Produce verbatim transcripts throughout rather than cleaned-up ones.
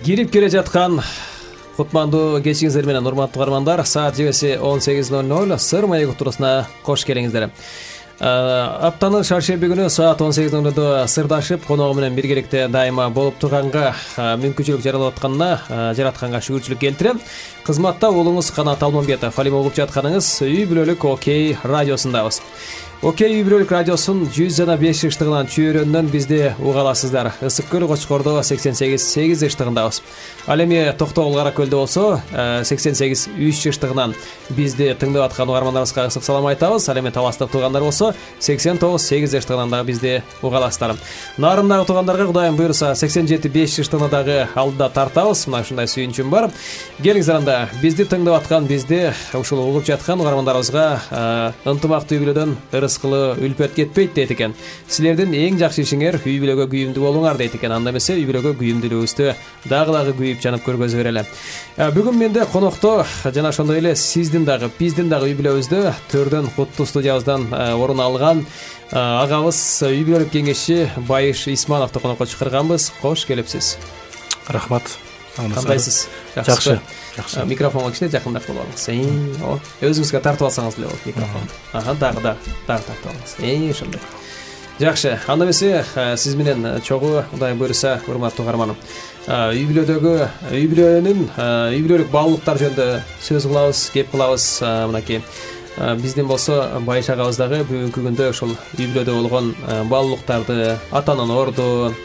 Кирип келе жаткан кутмандуу кечиңиздер менен урматтуу каармандар, саат жебеси он сегиз ноль ноль Сыр маек утурусуна кош келиңиздер. Аптанын шаршемби күнү саат он сегиз ноль нольдо сырдашып, коногу менен биргеликте дайыма болуп турганга мүмкүнчүлүк жаралып атканына жаратканга шүгүрчүлүк келтирем. Кызматта уулуңуз Канат Алмамбетов. Алим угуп жатканыңыз үй бүлөлүк Окей радиосундабыз. Окей үй бүлөлүк радиосун жүз жана беш ыштыгынан чөйрөнүнөн бизди уга аласыздар. Ысык көл Кочкордо сексен сегиз сегиз ыштыгындабыз. Ал эми Токтогул Кара Көлдө болсо сексен сегиз үч ыштыгынан бизди тыңдап аткан угармандарыбызга ысык салам айтабыз. Ал эми Таластык туугандар болсо сексен тогуз сегиз ыштыгынан дагы бизди уга аласыздар. Нарымдагы туугандарга Кудайым буйруса сексен жети беш ыштыгына дагы алдыда тартабыз. Мына ушундай сүйүнчүм бар. Келиңиздер анда бизди тыңдап аткан, бизди ушул угуп жаткан угармандарыбызга ынтымактуу үй бүлөдөн ырыскылы үлпөт кетпейт дейт экен. Силердин эң жакшы ишиңер үй бүлөгө күйүмдүү болуңар дейт экен. Анда эмесе үй бүлөгө күйүмдүүлүгүбүздү дагы дагы күйүп жанып көргөзө берели. Бүгүн менде конокто жана ошондой эле сиздин дагы биздин дагы үй бүлөбүздө төрдөн куттуу студиябыздан орун алган агабыз үй бүлөлүк кеңешчи Байыш Исмановду конокко чакырганбыз. Кош келипсиз. Рахмат. Кандайсыз? Жакшы. Жакшы. Микрофонго кичине жакындап болуңуз. Өзүңүзгө тартып алсаңыз деле болот микрофонду. Ага, дагы да, дагы тартып алыңыз. Эң ошондой. Жакшы. Анда эмесе сиз менен чогуу Кудай буйруса, урматтуу каарманым. Үй бүлөдөгү, үй бүлөнүн, үй бүлөлүк баалуулуктар жөнүндө сөз кылабыз, кеп кылабыз. Мынакей биздин болсо Байыш агабыз дагы бүгүнкү күндө ошол үй бүлөдө болгон баалуулуктарды, атанын орду,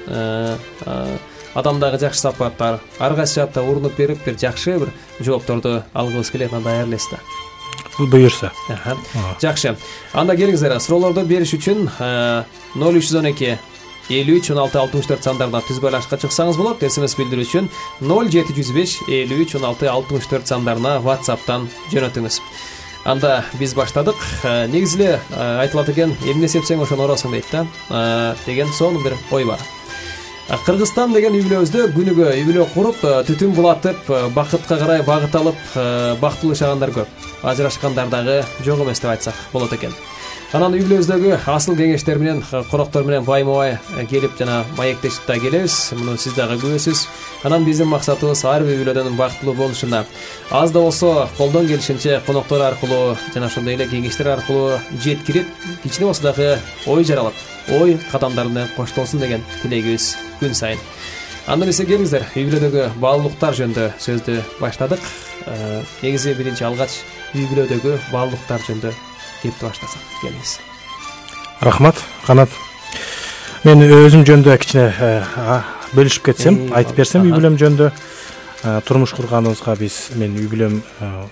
адамдагы жакшы сапаттар, ар кайсы жаатта урунуп берип, бир жакшы бир жоопторду алгыбыз келет. Анда даярсызда. Буюрса. Жакшы. Анда келиңиздер, суроолорду бериш үчүн ноль үч жүз он эки элүү үч он алты алтымыш төрт сандарына түз байланышка чыксаңыз болот. СМС билдирүү үчүн ноль жети жүз беш элүү үч он алты алтымыш төрт сандарына WhatsApp'тан жөнөтүңүз. Анда биз баштадык. Негизи эле айтылат экен, эмне сепсең ошону оросуң дейт да, деген сонун бир ой бар. Кыргызстан деген үй бүлөбүздө күнүгө үй бүлө куруп, түтүн булатып, бакытка карай багыт алып, бактылуу жашагандар көп. Ажырашкандар дагы жок эмес деп айтсак болот экен. Анан үй бүлөбүздөгү асыл кеңештер менен, коноктор менен байма-бай келип жана маектешип да келебиз. Муну сиз дагы күбөсүз. Анан биздин максатыбыз ар бир үй бүлөдөн бактылуу болушунда. Аз да болсо колдон келишинче коноктор аркылуу жана ошондой эле кеңештер аркылуу жеткирип, кичине болсо дагы ой жаралып, ой кадамдарына коштолсун деген тилегибиз күн сайын. Анда эмесе келиңиздер, үй бүлөдөгү баалуулуктар жөнүндө сөздү баштадык. Негизи биринчи алгач үй бүлөдөгү баалуулуктар жөнүндө кепти баштасак, келиңиз. Рахмат, Канат. Мен өзүм жөнүндө кичине бөлүшүп кетсем, айтып берсем, үй бүлөм жөнүндө турмуш курганыбызга биз, мен үй бүлөм,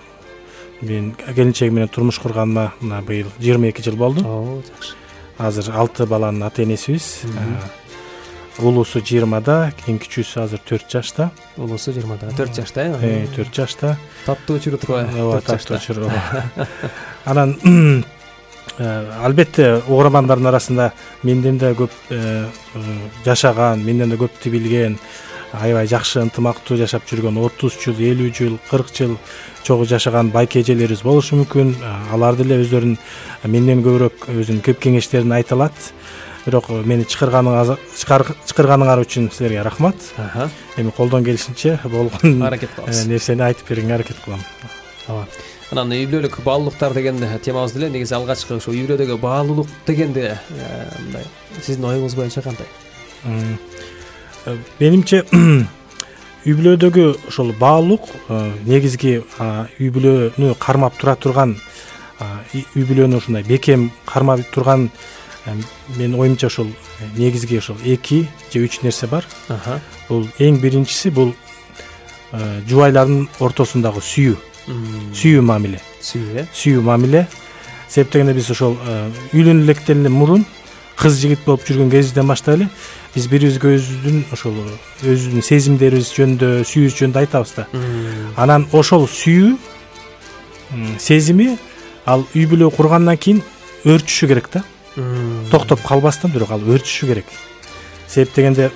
мен келинчегим менен турмуш курганыма мына быйыл жыйырма эки жыл болду. Оо, жакшы. Азыр алты баланын ата-энесибиз. Улуусу жыйырмада, эң кичүүсү азыр төрт жашта. Улуусу жыйырмада, төрт жашта, э? төрт жашта. Таттуу учур турбайбы? Ооба, таттуу учур. Анан албетте угармандардын арасында менден да көп жашаган, менден да көптү билген, аябай жакшы ынтымактуу жашап жүргөн отуз жыл, элүү жыл, кырк жыл чогуу жашаган байке эжелерибиз болушу мүмкүн. Алар деле өздөрүнүн менден көбүрөөк өзүнүн көп кеңештерин айта алат. Бирок мени чакырганыңар чакырганыңар үчүн силерге рахмат. Эми колдон келишинче болгон нерсени айтып берүүгө аракет кылам. Ооба. Анан үй бүлөлүк баалуулуктар деген темабыз деле негизи алгачкы ошо үй бүлөдөгү баалуулук дегенде мындай сиздин оюңуз боюнча кандай? Менимче үй бүлөдөгү ошол баалуулук негизги үй бүлөнү кармап тура турган, үй бүлөнү ушундай бекем кармап турган, мен оюмча ошол негизги ошол эки же үч нерсе бар. Бул эң биринчиси бул жубайлардын ортосундагы сүйүү. Сүйүү мамиле. Сүйүү, э? Сүйүү мамиле. Себеп дегенде биз ошол үйлөнүп электен мурун кыз жигит болуп жүргөн кезибизден баштап эле биз бирибизге өзүбүздүн ошол өзүбүздүн сезимдерибиз жөнүндө, сүйүүбүз жөнүндө айтабыз да. Анан ошол сүйүү сезими ал үй бүлө кургандан кийин өрчүшү керек да. Токтоп калбастан, бирок ал өрчүшү керек. Себеп дегенде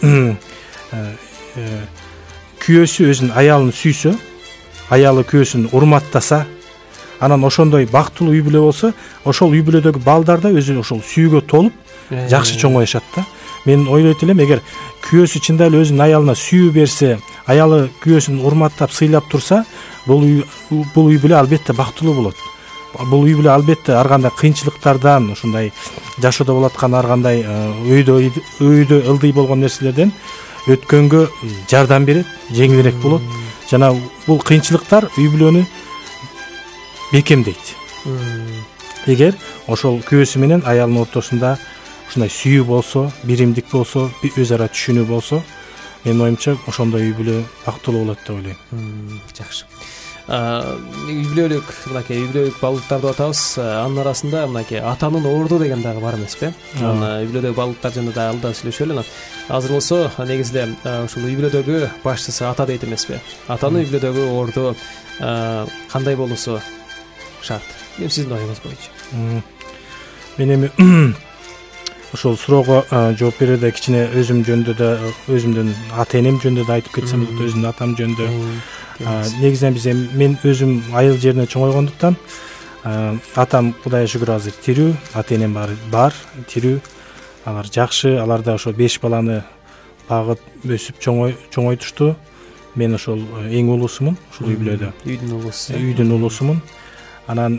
күйөөсү өзүнүн аялын сүйсө, аялы күйөөсүн урматтаса, анан ошондой бактылуу үй бүлө болсо, ошол үй бүлөдөгү балдар да өзү ошол сүйүүгө толуп жакшы чоңоюшат да. Мен ойлойт элем, эгер күйөөсү чында эле өзүнүн аялына сүйүү берсе, аялы күйөөсүн урматтап, сыйлап турса, бул үй бул үй бүлө албетте бактылуу болот. Бул үй бүлө албетте ар кандай кыйынчылыктардан, ушундай жашоодо болот аткан ар кандай өйдө өйдө ылдый болгон нерселерден өткөнгө жардам берет, жеңилирээк болот. Жана бул кыйынчылыктар үй бүлөнү бекемдейт. Эгер ошол күйөөсү менен аялынын ортосунда ушундай сүйүү болсо, биримдик болсо, өз ара түшүнүү болсо, менин оюмча ошондой үй бүлө бактылуу болот деп ойлойм. Жакшы. Үй бүлөлүк, мынакей үй бүлөлүк балдыктарды атабыз. Анын арасында мынакей атанын орду деген дагы бар эмеспи? Аны үй бүлөдөгү балдыктар жөнүндө дагы алда сүйлөшөлү. Азыр болсо негизинде ушул үй бүлөдөгү башчысы ата дейт эмеспи? Атанын үй бүлөдөгү орду кандай болуусу шарт? Эми сиздин оюңуз боюнча. Мен эми ошол суроого жооп берүүдө кичине өзүм жөнүндө да, өзүмдүн ата энем жөнүндө да айтып кетсем болот, өзүмдүн атам жөнүндө. Негизинен биз эми мен өзүм айыл жеринде чоңойгондуктан атам Кудайга шүгүр азыр тирүү, ата энем бар, тирүү. Алар жакшы, алар да ошо беш баланы багып, өсүп чоңойтушту. Мен ошол эң улуусумун, ушул үй бүлөдө. Үйдүн улуусу. Үйдүн улуусумун. Анан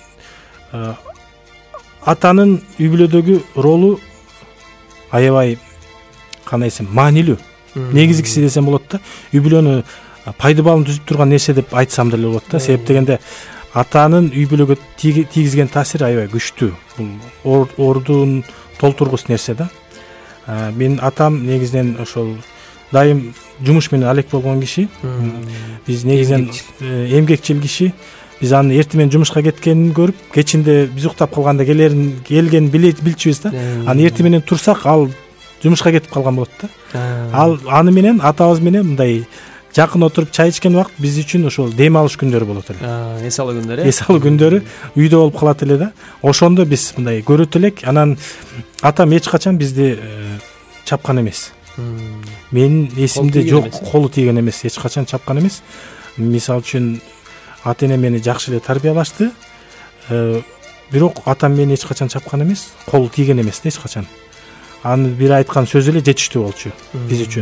атанын үй бүлөдөгү ролу аябай кандай десем, маанилүү. Негизгиси десем болот да, үй бүлөнү пайда балын түзүп турган нерсе деп айтсам деле болот да. Себеп дегенде атанын үй бүлөгө тийгизген таасири аябай күчтүү. Бул ордун толтургус нерсе да. Менин атам негизинен ошол дайым жумуш менен алек болгон киши. Биз негизинен эмгекчил киши. Биз анын эртең менен жумушка кеткенин көрүп, кечинде биз уктап калганда келерин келгенин билчүбүз да. Аны эртең менен турсак, ал жумушка кетип калган болот да. Ал аны менен атабыз менен мындай жакын отуруп чай ичкен убакыт биз үчүн ошол дем алыш күндөрү болот эле. Эс алуу күндөрү. Эс алуу күндөрү үйдө болуп калат эле да. Ошондо биз мындай көрөт элек. Анан атам эч качан бизди чапкан эмес. Менин эсимде жок, колу тийген эмес, эч качан чапкан эмес. Мисалы үчүн ата энем мени жакшы эле тарбиялашты. Бирок атам мени эч качан чапкан эмес, колу тийген эмес да эч качан. Аны бир айткан сөзү эле жетиштүү болчу биз үчүн.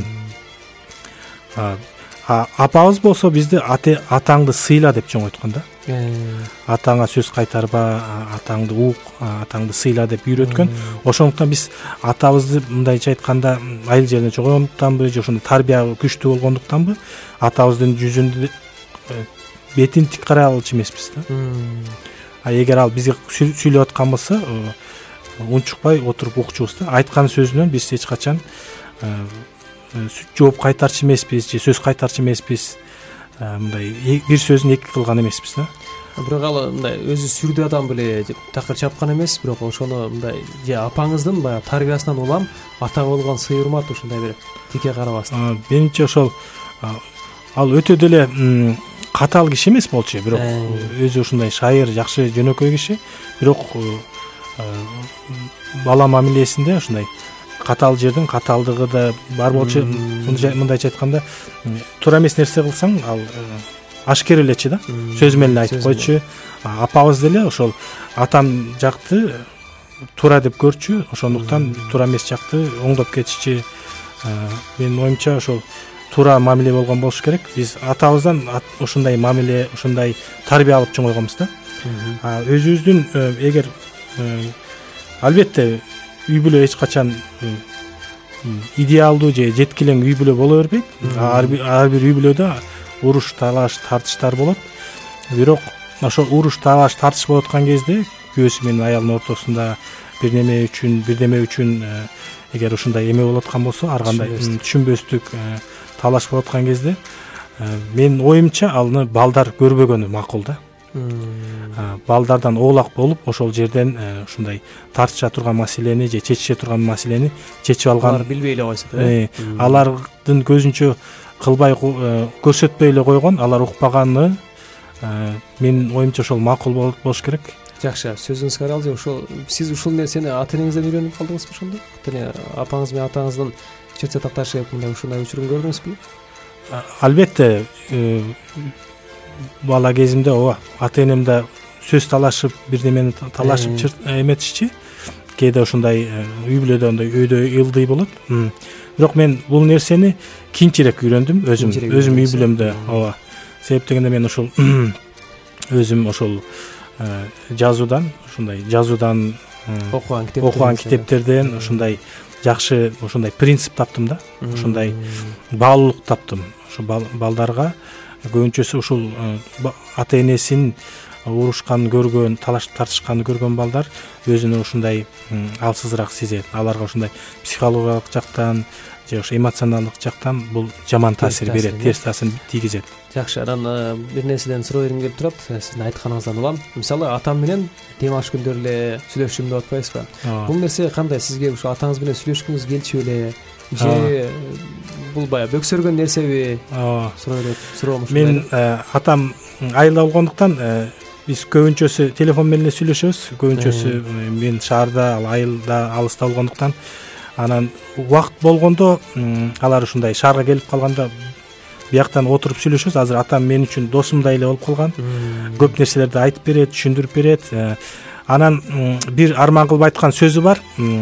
Апабыз болсо бизди атаңды сыйла деп чоңойткон да. Атаңа сөз кайтарба, атаңды ук, атаңды сыйла деп үйрөткөн. Ошондуктан биз атабызды мындайча айтканда айыл жеринде чоңойгондуктанбы, же ошондой тарбия күчтүү болгондуктанбы, атабыздын жүзүндө бетин тик карай алчу эмеспиз да. А эгер ал бизге сүйлөп аткан болсо, унчукпай отуруп укчубуз да. Айткан сөзүнөн биз эч качан жооп кайтарчу эмеспиз, же сөз кайтарчу эмеспиз. Мындай бир сөзүн эки кылган эмеспиз да. Бирок ал мындай өзү сүрдүү адам беле такыр чапкан эмес, бирок ошону мындай же апаңыздын баягы тарбиясынан улам атага болгон сый урмат ушундай бир тике карабастык. Менимче ошол ал өтө деле катаал киши эмес болчу, бирок өзү ушундай шайыр, жакшы жөнөкөй киши, бирок бала мамилесинде ушундай катаал жердин катаалдыгы да бар болчу. Мындайча айтканда, туура эмес нерсе кылсаң, ал ашкер элечи да, сөз менен айтып койчу. Апабыз деле ошол атам жакты туура деп көрчү, ошондуктан туура эмес жакты оңдоп кетичи. Менин оюмча ошол туура мамиле болгон болуш керек. Биз атабыздан ушундай мамиле, ушундай тарбия алып чоңойгонбуз да. Өзүбүздүн эгер албетте үй бүлө эч качан идеалдуу же жеткилең үй бүлө боло бербейт. Ар бир үй бүлөдө уруш, талаш, тартыштар болот. Бирок ошол уруш, талаш, тартыш болуп аткан кезде күйөөсү менен аялдын ортосунда бир неме үчүн, бир деме үчүн эгер ушундай эме болуп аткан болсо, ар кандай түшүнбөстүк, талаш болуп аткан кезде, менин оюмча аны балдар көрбөгөнү макул да. Балдардан оолак болуп, ошол жерден ушундай тартыша турган маселени же чечише турган маселени чечип алган. Алар билбей эле койсо да. Алардын көзүнчө кылбай, көрсөтпөй эле койгон, алар укпаганы менин оюмча ошол макул болуш керек. Жакшы, сөзүңүзгө аралжы. Ошол сиз ушул нерсени ата энеңизден үйрөнүп калдыңызбы ошондо? Ата апаңыз менен атаңыздын чөтсө такташып мындай ушундай учурун көрдүңүзбү? Албетте, бала кезимде ооба, ата энем да сөз талашып, бир немени талашып эметишчи. Кээде ушундай үй бүлөдө андай өйдө ылдый болот. бирок мен бул нерсени кийинчерээк үйрөндүм өзүм өзүм үй бүлөмдө. ооба себеп дегенде мен ушул өзүм ошол жазуудан ушундай жазуудан окуган китептерден ушундай жакшы ушундай принцип таптым да, ушундай баалуулук таптым. Ошо балдарга көбүнчөсү ушул ата энесин урушканын көргөн, талашып тартышканын көргөн балдар өзүнө ушундай алсызыраак сезет. Аларга ушундай психологиялык жактан же ошо эмоционалдык жактан бул жаман таасир берет, терс таасир тийгизет. Жакшы, анан бир нерседен суроо бергим келип турат. Сиздин айтканыңыздан улам. Мисалы, атам менен дем алыш күндөрү эле сүйлөшүм деп атпайсызбы? Бул нерсе кандай? Сизге ушу атаңыз менен сүйлөшкүңүз келчү беле? Же бул баягы бөксөргөн нерсеби? Ооба. Суроо деп суроомуш. Мен атам айылда болгондуктан биз көбүнчөсү телефон менен сүйлөшөбүз. Көбүнчөсү мен шаарда, ал айылда, алыста болгондуктан анан убакыт болгондо алар ушундай шаарга келип калганда бияктан отуруп сүйлөшөбүз. Азыр атам мен үчүн досумдай эле болуп калган. Көп нерселерди айтып берет, түшүндүрүп берет. Анан бир арман кылып айткан сөзү бар.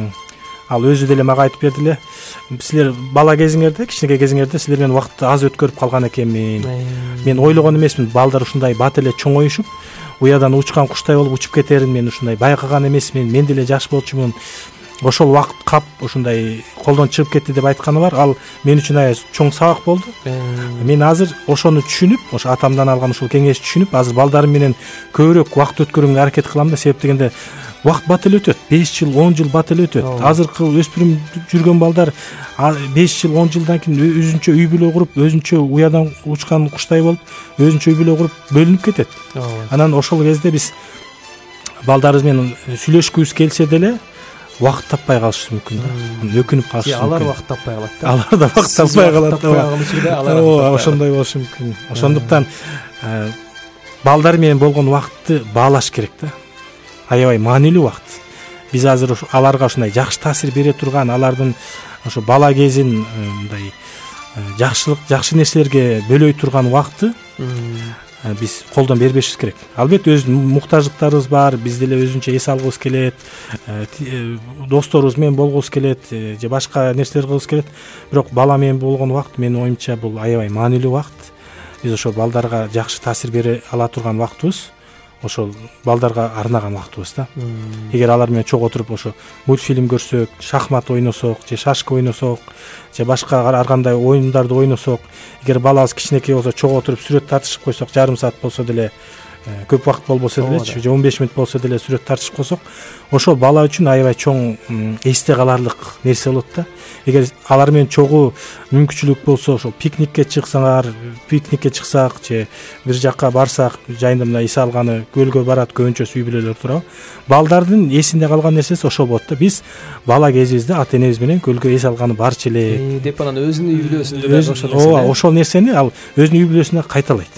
Ал өзү деле мага айтып берди эле. Силер бала кезиңерде, кичинекей кезиңерде силер менен убакытты аз өткөрүп калган экенмин. Мен ойлогон эмесмин, балдар ушундай бат эле чоңоюшуп, уядан учкан куштай болуп учуп кетерин мен ушундай байкаган эмесмин. Мен деле жаш болчумун. Ошол убакыт кап ушундай колдон чыгып кетти деп айтканы бар. Ал мен үчүн аябай чоң сабак болду. Мен азыр ошону түшүнүп, ошо атамдан алган ушул кеңешти түшүнүп, азыр балдарым менен көбүрөөк убакыт өткөрүүгө аракет кылам да. Себеп дегенде убакыт бат эле өтөт. беш жыл, он жыл бат эле өтөт. Азыркы өспүрүм жүргөн балдар беш жыл, он жылдан кийин өзүнчө үй бүлө куруп, өзүнчө уядан учкан куштай болуп, өзүнчө үй бүлө куруп бөлүнүп кетет. Анан ошол кезде биз балдарыбыз менен сүйлөшкүбүз келсе деле убакыт таппай калышы мүмкүн да. Өкүнүп калышы мүмкүн. Алар убакыт таппай калат да. Алар да убакыт таппай калат. Ооба, ошондой болушу мүмкүн. Ошондуктан балдар менен болгон убакытты баалаш керек да. Аябай маанилүү убакыт. Биз азыр аларга ушундай жакшы таасир бере турган, алардын ошо бала кезин мындай жакшылык, жакшы нерселерге бөлөй турган убакытты биз колдон бербешибиз керек. Албетте өз муктаждыктарыбыз бар, биз деле өзүнчө эс алгыбыз келет, досторубуз менен болгубуз келет, же башка нерселер кылыбыз келет. Бирок бала менен болгон убакыт менин оюмча бул аябай маанилүү убакыт. Биз ошо балдарга жакшы таасир бере ала турган убактыбыз ошол балдарга арнаган убактыбыз да. Эгер алар менен чогуу отуруп ошо мультфильм көрсөк, шахмат ойносок, же шашка ойносок, же башка ар кандай оюндарды ойносок, эгер балабыз кичинекей болсо чогуу отуруп сүрөт тартышып койсок, жарым саат болсо деле, көп убакыт болбосо делечи, же он беш мүнөт болсо деле сүрөт тартышып койсок, ошол бала үчүн аябай чоң эсте каларлык нерсе болот да. Эгер алар менен чогуу мүмкүнчүлүк болсо, ошол пикникке чыксаңар, пикникке чыксак, же бир жакка барсак, жайында мына эс алганы көлгө барат, көбүнчөсү үй бүлөлөр турабы. Балдардын эсинде калган нерсеси ошол болот да. Биз бала кезибизде ата энебиз менен көлгө эс алганы барчу элек деп анан өзүнүн үй бүлөсүндө да ошол нерсе. Ооба, ошол нерсени ал өзүнүн үй бүлөсүндө кайталайт.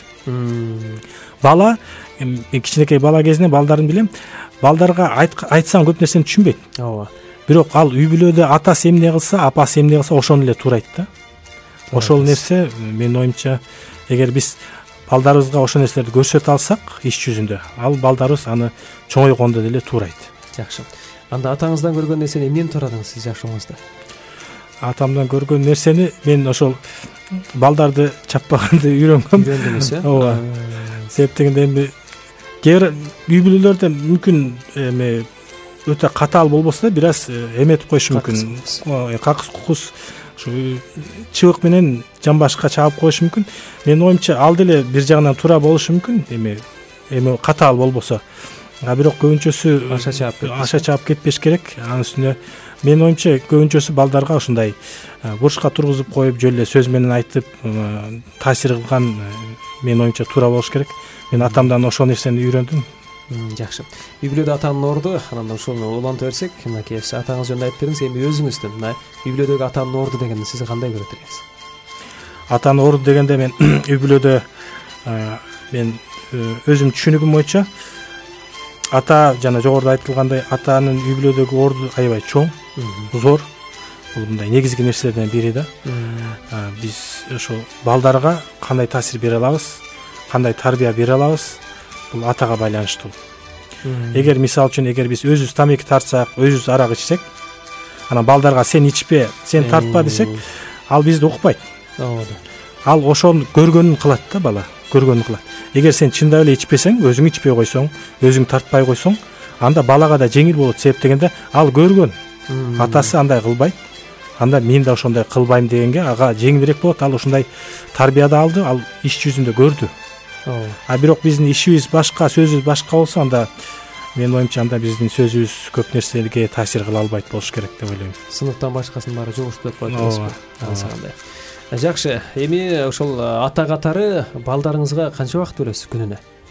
Бала кичинекей бала кезинен балдарын билем, балдарга айтсаң көп нерсени түшүнбөйт. Ооба. Бирок ал үй бүлөдө атасы эмне кылса, апасы эмне кылса, ошону эле туура айт да. Ошол нерсе менин оюмча, эгер биз балдарыбызга ошол нерселерди көрсөтө алсак иш жүзүндө, ал балдарыбыз аны чоңойгондо деле туура айт. Жакшы. Анда атаңыздан көргөн нерсени эмнени туурадыңыз сиз жашооңузда? Атамдан көргөн нерсени мен ошол балдарды чаппаганды үйрөнгөм. Үйрөндүңүз, э? Ооба. Себеп дегенде эми кээ бир үй бүлөлөрдө мүмкүн эми өтө катаал болбосо да бир аз эметип коюшу мүмкүн. Какыс кукус ушу чыбык менен жамбашка чаап коюшу мүмкүн. Менин оюмча ал деле бир жагынан туура болушу мүмкүн. Эми эми катаал болбосо. А бирок көбүнчөсү аша чаап аша чаап кетпеш керек. Анын үстүнө менин оюмча көбүнчөсү балдарга ушундай бурчка тургузуп коюп, жөн эле сөз менен айтып таасир кылган менин оюмча туура болуш керек. Мен атамдан ошол нерсени үйрөндүм. Жакшы. Үй бүлөдө атанын орду, анан ошону улантып берсек, мынакей атаңыз жөнүндө айтып бериңиз. Эми өзүңүздүн мына үй бүлөдөгү атанын орду дегенди сиз кандай көрөт элеңиз? Атанын орду дегенде мен үй бүлөдө мен өзүм түшүнүгүм боюнча ата жана жогоруда айтылгандай атанын үй бүлөдөгү орду аябай чоң, зор. Бул мындай негизги нерселерден бири да. Биз ошо балдарга кандай таасир бере алабыз, кандай тарбия бере алабыз, бул атага байланыштуу. Эгер мисалы үчүн эгер биз өзүбүз тамеки тартсак, өзүбүз арак ичсек, анан балдарга сен ичпе, сен тартпа десек, ал бизди укпайт. ооба. Ал ошону көргөнүн кылат да бала, көргөнүн кылат. Эгер сен чындап эле ичпесең, өзүң ичпей койсоң, өзүң тартпай койсоң, анда балага да жеңил болот. Себеп дегенде ал көргөн. Атасы андай кылбайт. Анда мен да ошондой кылбайм дегенге ага жеңилирээк болот. Ал ушундай тарбияда алды, ал иш жүзүндө көрдү. Ооба. А бирок биздин ишибиз башка, сөзүбүз башка болсо, анда мен оюмча анда биздин сөзүбүз көп нерселерге таасир кыла албайт болуш керек деп ойлойм. Сыныптан башкасынын баары жугуштуу деп коет эмеспи? Ансагандай. Жакшы. Эми ошол ата катары балдарыңызга канча убакыт бересиз күнүнө?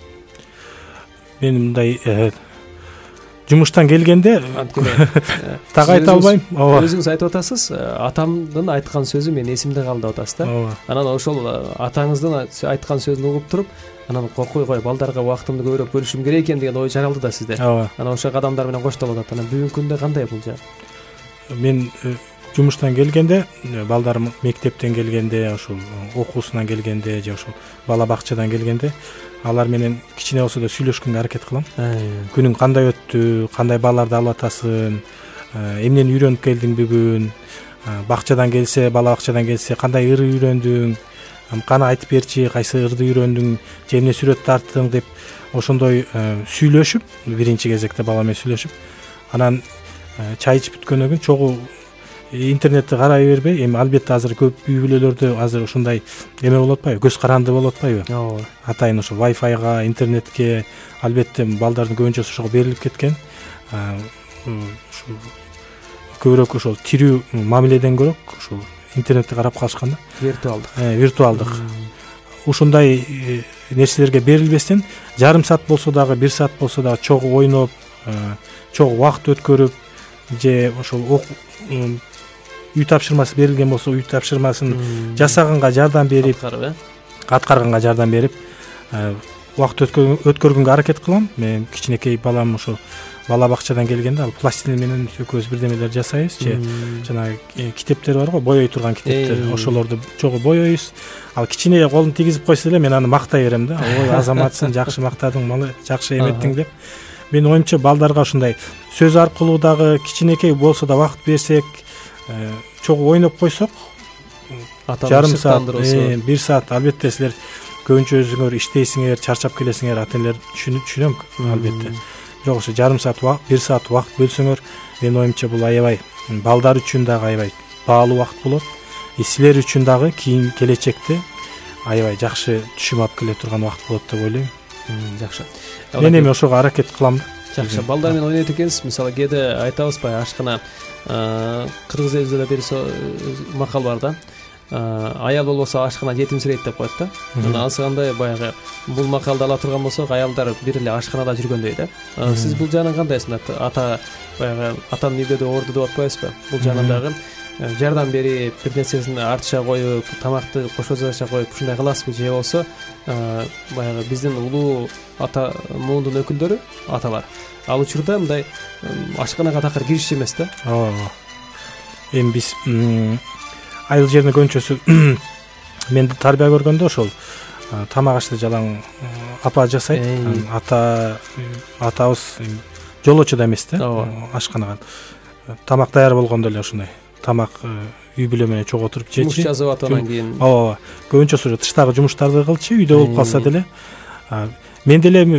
Мен мындай жумуштан келгенде так айта албайм. Ооба. Өзүңүз айтып атасыз, атамдын айткан сөзү мен эсимде калды деп атасыз да. Ооба. Анан ошол атаңыздын айткан сөзүн угуп туруп, анан кокой кой балдарга убактымды көбүрөөк бөлүшүм керек экен деген ой жаралды да сизде. Ооба. Анан ошол кадамдар менен коштолуп атат. Анан бүгүнкү күндө кандай бул жагы? Мен жумуштан келгенде, балдарым мектептен келгенде, ошол окуусунан келгенде же ошол бала бакчадан келгенде, алар менен кичине болсо да сүйлөшкөнгө аракет кылам. Күнүң кандай өттү, кандай баларды алып атасың, эмнени үйрөнүп келдиң бүгүн, бакчадан келсе, бала бакчадан келсе кандай ыр үйрөндүң, кана айтып берчи, кайсы ырды үйрөндүң, же эмне сүрөт тарттың деп ошондой сүйлөшүп, биринчи кезекте бала менен сүйлөшүп, анан чай ичип бүткөндөн кийин чогуу интернетти карай бербей, эми албетте азыр көп үй бүлөлөрдө азыр ушундай эме болуп атпайбы, көз каранды болуп атпайбы? Ооба. Атайын ошо Wi-Fi-га, интернетке, албетте балдардын көбүнчөсү ошого берилип кеткен. Ушул көбүрөөк ошол тирүү мамиледен көрөк ошол интернетти карап калышкан да. Виртуалдык. Э, виртуалдык. Ушундай нерселерге берилбестен, жарым саат болсо дагы, бир саат болсо дагы чогуу ойноп, чогуу убакыт өткөрүп, же ошол үй тапшырмасы берилген болсо, үй тапшырмасын жасаганга жардам берип, аткарганга жардам берип, убакыт өткөргөнгө аракет кылам. Мен кичинекей балам ошо бала бакчадан келгенде ал пластилин менен экөөбүз бирдемелер жасайбыз, же жанагы китептер бар го, боёй турган китептер, ошолорду чогуу боёйбуз. Ал кичине колун тийгизип койсо эле мен аны мактай берем да. Ой, азаматсың, жакшы мактадың, малы жакшы эметтиң деп. Мен оюмча балдарга ушундай сөз аркылуу дагы кичинекей болсо да убакыт берсек, чогуу ойноп койсок, жарым саат, бир саат, албетте силер көбүнчө өзүңөр иштейсиңер, чарчап келесиңер, ата-энелер түшүнөм албетте. Бирок ошо жарым саат, бир саат убакыт бөлсөңөр, мен оюмча бул аябай балдар үчүн дагы аябай баалуу убакыт болот. И силер үчүн дагы кийин келечекте аябай жакшы түшүм алып келе турган убакыт болот деп ойлойм. Жакшы. Мен эми ошого аракет кылам. Жакшы. Балдар менен ойнойт экенсиз. Мисалы кээде айтабызбы, ашкана кыргыз элибизде да бир макал бар да. Аял болбосо ашкана жетимсирейт деп коет да. Анан ансыгандай баягы бул макалды ала турган болсок, аялдар бир эле ашканада жүргөндөй да. Сиз бул жагынан кандайсыңар? Ата баягы атанын үйдө орду деп атпайсызбы? Бул жагынан дагы жардам берип, бир нерсесин артыша коюп, тамакты кошо жаша коюп, ушундай кыласызбы? Же болсо баягы биздин улуу ата муундун өкүлдөрү, аталар ал учурда мындай ашканага такыр киришчү эмес да. Ооба. Эми биз айыл жерине көбүнчөсү мен тарбия көргөндө ошол тамак ашты жалаң апа жасайт. Ата атабыз жолочу да эмес да, ашканага. Тамак даяр болгондо эле ушундай тамак үй бүлө менен чогуу отуруп жечи. Жумуш жазып атгандан кийин. Ооба. Көбүнчөсү ошо тыштагы жумуштарды кылчы, үйдө болуп калса деле. Мен деле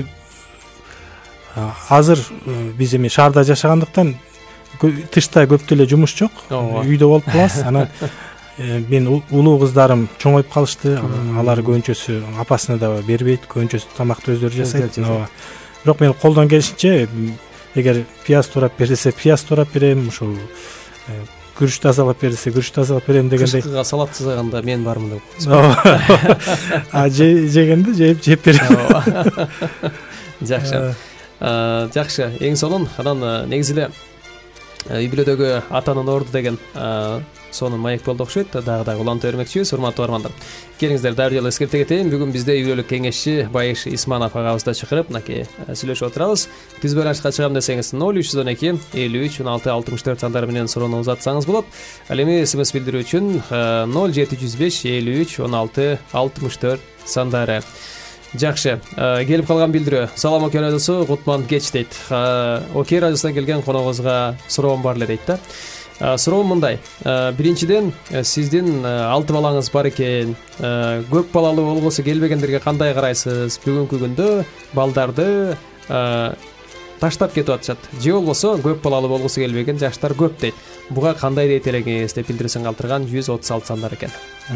азыр биз эми шаарда жашагандыктан тышта көп деле жумуш жок. Үйдө болуп калабыз. Анан мен улуу кыздарым чоңоюп калышты. Алар көбүнчөсү апасына да бербейт, көбүнчөсү тамакты өздөрү жасайт. Бирок мен колдон келишинче эгер пияз турап бер десе пияз турап берем, ошол күрүч тазалап бер десе күрүч тазалап берем дегендей. Кышкыга салат жасаганда мен бармын деп. А жегенде жеп жеп берем. Жакшы. Жакшы, эң сонун. Анан негизи эле үй бүлөдөгү атанын орду деген сонун маек болду окшойт. Дагы дагы уланта бермекчибиз, урматтуу бармандар. Келиңиздер, дагы жолу эскерте кетейин. Бүгүн бизде үй бүлөлүк кеңешчи Байыш Исманов агабызды чакырып, мынакей сүйлөшүп отурабыз. Биз байланышка чыгам десеңиз ноль үч жүз он эки элүү үч он алты алтымыш төрт сандары менен суроону узатсаңыз болот. Ал эми смс билдирүү үчүн ноль жети жүз беш элүү үч он алты алтымыш төрт сандары. Жакшы, келип калган билдирүү. Салам Оке радиосу, Кутман кеч дейт. Оке радиосунан келген коногубузга суроом бар эле дейт да. Суроом мындай. Биринчиден, сиздин алты балаңыз бар экен. Көп балалуу болгусу келбегендерге кандай карайсыз? Бүгүнкү күндө балдарды таштап кетип атышат. Же болбосо көп балалуу болгусу келбеген жаштар көп дейт. Буга кандай дейт элеңиз деп билдирсең калтырган жүз отуз алты сандар экен.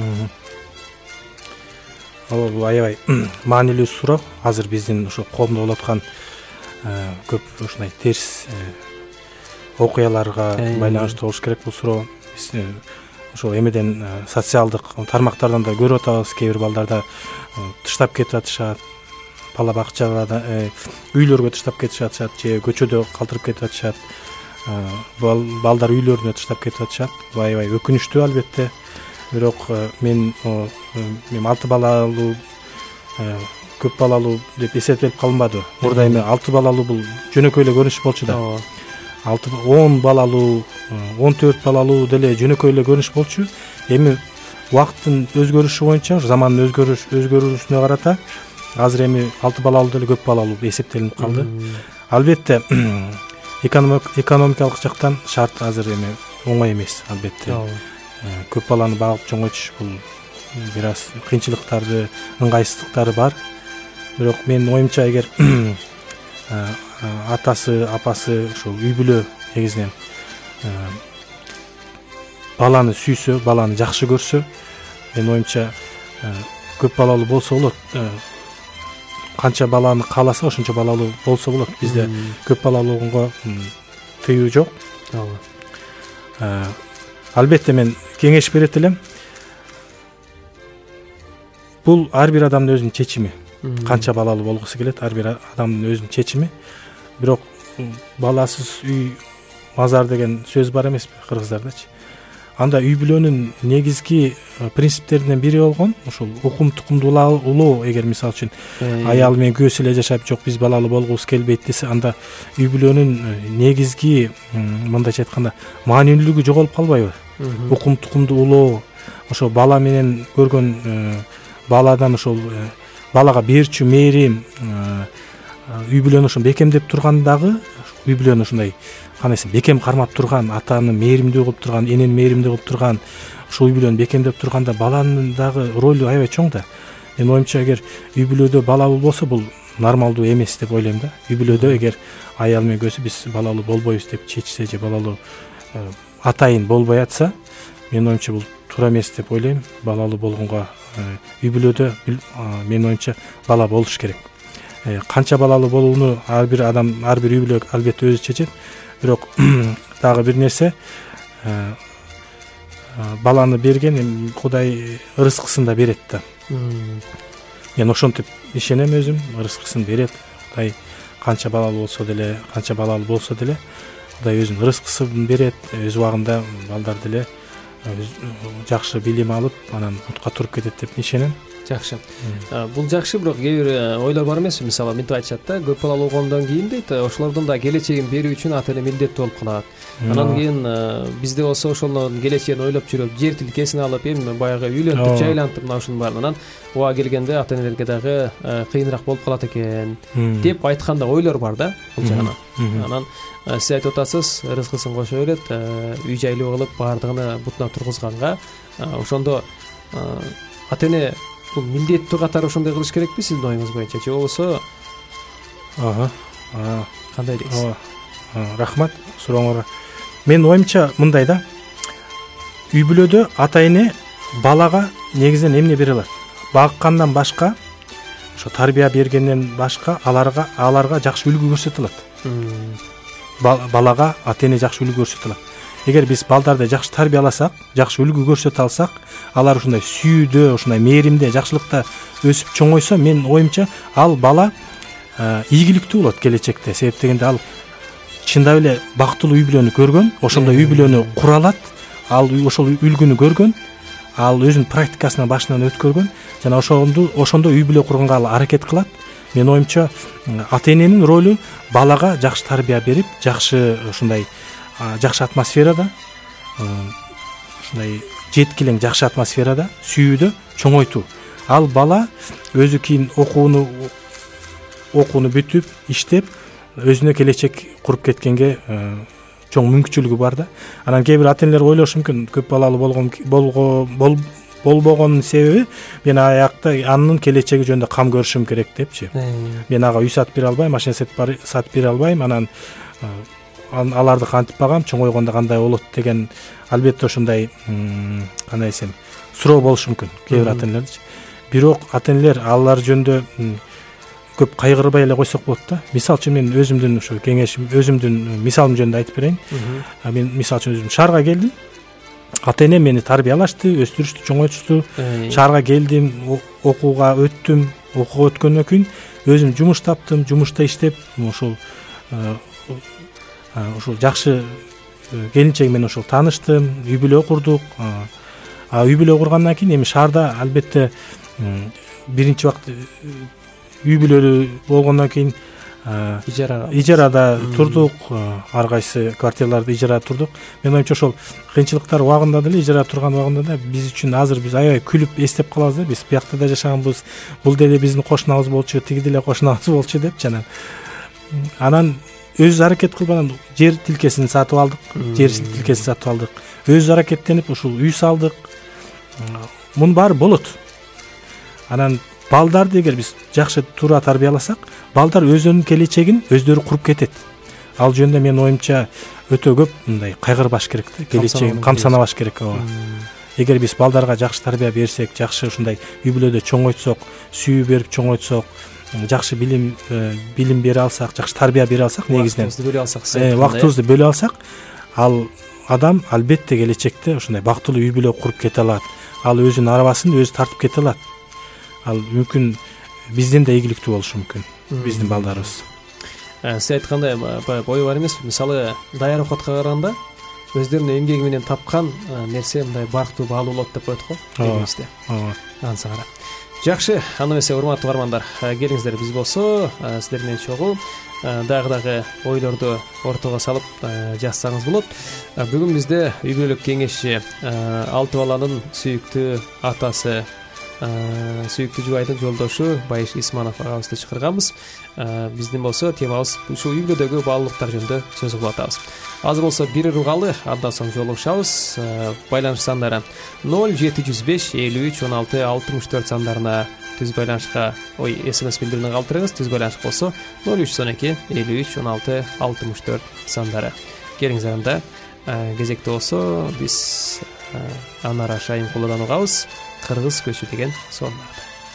Бул аябай маанилүү суроо. Азыр биздин ошо коомдо болуп аткан көп ушундай терс окуяларга байланыштуу болуш керек бул суроо. Биз ошол эмеден социалдык тармактардан да көрүп атабыз, кээ бир балдарда тыштап кетип атышат, бала бакчаларда, үйлөргө тыштап кетип атышат, же көчөдө калтырып кетип атышат. Балдар үйлөрүнө тыштап кетип атышат. Бул аябай өкүнүчтүү албетте. Бирок мен мен алты балалуу, көп балалуу деп эсептелип калынбады. Мурда эми алты балалуу бул жөнөкөй эле көрүнүш болчу да. алты он балалуу, он төрт балалуу деле жөнөкөй эле көрүнүш болчу. Эми убакыттын өзгөрүшү боюнча, замандын өзгөрүш өзгөрүүсүнө карата азыр эми алты балалуу деле көп балалуу эсептелип калды. Албетте экономикалык жактан шарт азыр эми оңой эмес, албетте. Көп баланы багып чоңойтуш бул бир аз кыйынчылыктарды, ыңгайсыздыктары бар. Бирок менин оюмча, эгер атасы, апасы ошол үй бүлө негизинен баланы сүйсө, баланы жакшы көрсө, менин оюмча көп балалуу болсо болот. Канча баланы кааласа, ошончо балалуу болсо болот. Бизде көп балалууга тыюу жок. Албетте мен кеңеш берет элем. Бул ар бир адамдын өзүнүн чечими. Канча балалуу болгусу келет, ар бир адамдын өзүнүн чечими. Бирок баласыз үй мазар деген сөз бар эмеспи кыргыздардачы? Анда үй бүлөнүн негизги принциптеринен бири болгон ошол укум тукумдуулоо. Эгер мисалы үчүн аял менен күйөөсү эле жашап, жок биз балалуу болгубуз келбейт десе, анда үй бүлөнүн негизги мындайча айтканда маанилүүлүгү жоголуп калбайбы? Укум тукумдуулоо, ошо бала менен көргөн баладан ошол балага берчү мээрим, үй бүлөнү ошо бекемдеп тургандагы, үй бүлөнү ушундай кандайсың бекем кармап турган, атаны мээримдүү кылып турган, энени мээримдүү кылып турган, ошол үй бүлөнү бекемдеп турганда баланын дагы ролу аябай чоң да. Менин оюмча, эгер үй бүлөдө балалуу болсо, бул нормалдуу эмес деп ойлойм да. Үй бүлөдө эгер аял менен күйөөсү биз балалуу болбойбуз деп чечсе, же балалуу атайын болбой атса, менин оюмча бул туура эмес деп ойлойм. Балалуу болгонго үй бүлөдө менин оюмча бала болуш керек. Канча балалуу болууну ар бир адам, ар бир үй бүлө албетте өзү чечет. Бирок дагы бир нерсе, баланы берген эми Кудай ырыскысын да берет да. Мен ошентип ишенем өзүм, ырыскысын берет. Кудай канча балалуу болсо деле, канча балалуу болсо деле, Кудай өзүнүн ырыскысын берет. Өз убагында балдар деле жакшы билим алып, анан мутка туруп кетет деп ишенем. Жакшы. Бул жакшы, бирок кээ бир ойлор бар эмеспи? Мисалы, мынтип айтышат да, көп балалуу болгондон кийин дейт, ошолордун да келечегин берүү үчүн ата эне милдеттүү болуп калат. Анан кийин бизде болсо ошонун келечегин ойлоп жүрүп, жер тилкесин алып, эми баягы үйлөнтүп, жайлантып, мына ушунун баарын анан уга келгенде ата энелерге дагы кыйыныраак болуп калат экен деп айтканда ойлор бар да, бул жагынан. Анан сиз айтып атасыз, ырыскысын кошо берет, үй жайлуу кылып баардыгына бутуна тургузганга, ошондо ата эне бул милдеттүү катары ошондой кылыш керекпи сиздин оюңуз боюнча? Же болбосо кандай дейсиз? Рахмат сурооңорго. Менин оюмча мындай да, үй бүлөдө ата эне балага негизинен эмне бере алат? Багыккандан башка, ошо тарбия бергенден башка аларга аларга жакшы үлгү көрсөтө алат. Балага ата эне жакшы үлгү көрсөтө алат. Эгер биз балдарды жакшы тарбияласак, жакшы үлгү көрсөтө алсак, алар ушундай сүйүүдө, ушундай мээримде, жакшылыкта өсүп чоңойсо, менин оюмча ал бала ийгиликтүү болот келечекте. Себеп дегенде ал чындап эле бактылуу үй бүлөнү көргөн, ошондой үй бүлөнү кура алат, ал ошол үлгүнү көргөн, ал өзүнүн практикасынан башынан өткөргөн, жана ошондо ошондо үй бүлө курганга ал аракет кылат. Менин оюмча ата эненин ролу балага жакшы тарбия берип, жакшы ушундай жакшы атмосферада, ушундай жеткилең жакшы атмосферада сүйүүдө чоңойтуу. Ал бала өзү кийин окууну окууну бүтүп, иштеп, өзүнө келечек куруп кеткенге чоң мүмкүнчүлүгү бар да. Анан кээ бир ата энелер ойлошу мүмкүн, көп балалуу болгон болгон болбогонун себеби мен аякта анын келечеги жөнүндө кам көрүшүм керек депчи. Мен ага үй сатып бере албайм, машина сатып бере албайм, анан аларды кантип багам, чоңойгондо кандай болот деген албетте ушундай кандай десем суроо болушу мүмкүн кээ бир ата энелердичи. Бирок ата энелер алар жөнүндө көп кайгырбай эле койсок болот да. Мисалы үчүн мен өзүмдүн ушу кеңешим, өзүмдүн мисалым жөнүндө айтып берейин. Мен мисалы үчүн өзүм шаарга келдим. Ата энем мени тарбиялашты, өстүрүштү, чоңойтушту. Шаарга келдим, окууга өттүм. Окууга өткөндөн кийин өзүм жумуш таптым, жумушта иштеп, ушул ушул жакшы келинчегим менен ушул тааныштым, үй бүлө курдук. А үй бүлө кургандан кийин эми шаарда албетте биринчи убакыт үй бүлөлүү болгондон кийин ижарага ижарада турдук, ар кайсы квартираларды ижарада турдук. Мен оюмча ошол кыйынчылыктар убагында деле, ижарада турган убагында да биз үчүн азыр биз аябай күлүп эстеп калабыз да. Биз биякта да жашаганбыз, бул деле биздин кошунабыз болчу, тиги деле кошунабыз болчу депчи. Анан анан өзүбүз аракет кылып анан жер тилкесин сатып алдык, жер тилкесин сатып алдык. Өзүбүз аракеттенип ушул үй салдык. Мунун баары болот. Анан балдарды эгер биз жакшы туура тарбияласак, балдар өзүнүн келечегин өздөрү куруп кетет. Ал жөнүндө менин оюмча өтө көп мындай кайгырбаш керек да, келечегин камсанабаш керек. Эгер биз балдарга жакшы тарбия берсек, жакшы ушундай үй бүлөдө чоңойтсок, сүйүү берип чоңойтсок, жакшы билим билим бере алсак, жакшы тарбия бере алсак, негизинен убактыбызды бөлө алсак, ал адам албетте келечекте ушундай бактылуу үй бүлө куруп кете алат. Ал өзүнүн арабасын өзү тартып кете алат. Ал мүмкүн бизден да ийгиликтүү болушу мүмкүн, биздин балдарыбыз. Сиз айткандай ой бар эмес, мисалы даяр окутка караганда өздөрүнүн эмгеги менен тапкан нерсе мындай барктуу баалуу болот деп коет го элибизде. Ооба. Анысы кара. Жакшы, анда эмесе урматтуу угармандар, келиңиздер биз болсо сиздер менен чогуу дагы дагы ойлорду ортого салып жазсаңыз болот. Бүгүн бизде үй бүлөлүк кеңешчи, алты баланын сүйүктүү атасы, сүйүктүү жубайдын жолдошу Байыш Исманов агабызды чакырганбыз. Биздин болсо темабыз ушу үй бүлөдөгү баалуулуктар жөнүндө сөз кылып атабыз. Азыр болсо бир ургалы, андан соң жолугушабыз. Байланыш сандары ноль жети жүз беш элүү үч он алты алтымыш төрт сандарына түз байланышка, ой, смс билдирүүнү калтырыңыз. Түз байланыш болсо ноль үч жүз он эки элүү үч он алты алтымыш төрт сандары. Келиңиздер, анда кезекте болсо биз Анара Шайымкулудан угабыз. Кыргыз көчү деген сонмарды.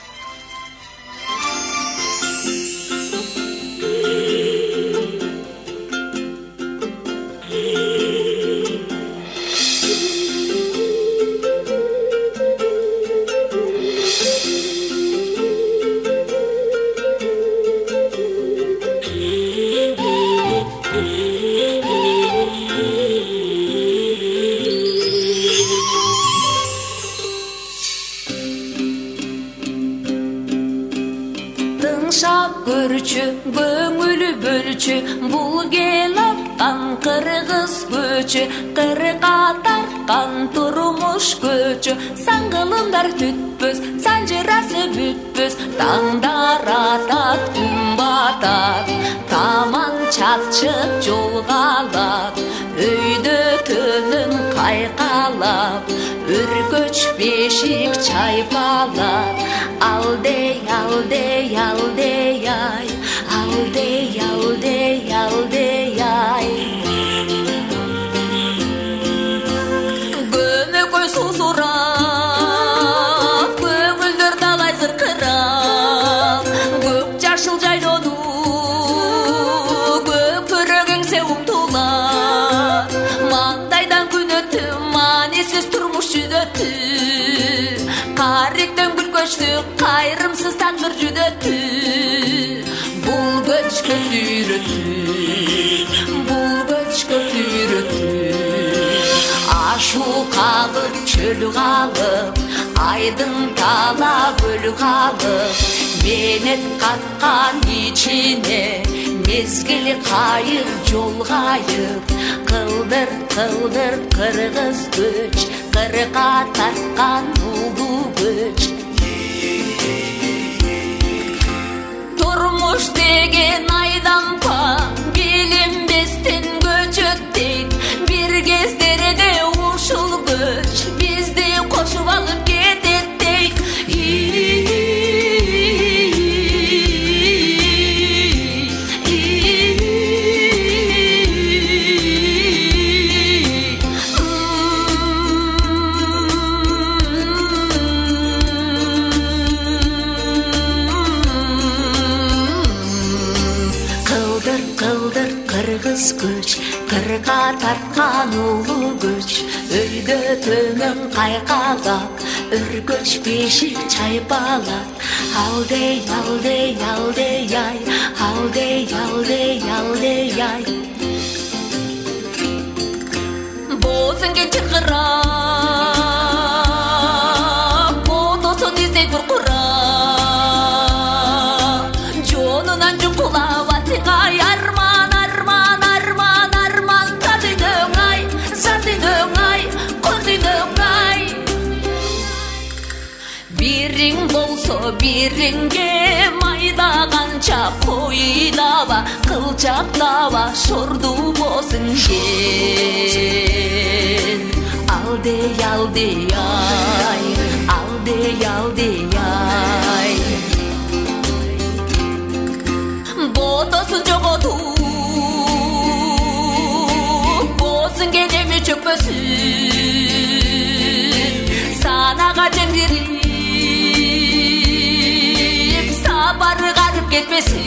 Көңүлү бөлчү бул келаткан кыргыз көчү, кырга тарткан турмуш көчү, саңгылымдар түтпөс, санжырасы бүтпөс, таңдар атат, күн батат, таман чатчып жолга алат, өйдө төнүн кайкалап, өркөч бешик чайпалат, алдей алдей алдей ай, алдей алдей алдей ай. Көмөкөй сусурап, көңүлдөр талай зыркырап, көк жашыл жайлоону көпүрөк эңсе умтулат, маңдайдан күн өттү, маанисиз турмуш жүдөттү, кариктен гүл көчтү, кайрымсыз тандыр жүдөттү, бул көч көптү үйрөттү, бул көч көптү үйрөттү, ашу калып чөл калып, айдын талап өл калып, менет каткан ичине мезгил кайыр жол кайып, кылдыр кылдыр кыргыз көч, кырга тарткан улуу көч. Турмуш деген айдампа, билинбестен көчөт дейт, көч, кырга тарткан улуу көч, өйдө төмөн кайкалап, өргөч бешик чайпалат. Алдей, алдей, алдей ай, алдей, алдей, алдей ай. Бозынге чыкыра, ботосун издей туркура, жонунан жукулап атыгай, арман, арман, арман, арман, татыдың ай, сатыдың ай, көрдүң ай. Бириң болсо биринге майдаганча койдаба, кылчактаба, шорду болсун жен. Алдей, алдей ай, алдей, алдей ай. Ботосун жоготуп, болсун кенеме чөкпөсүн, санага жеңдирип, сапары карып кетпесин.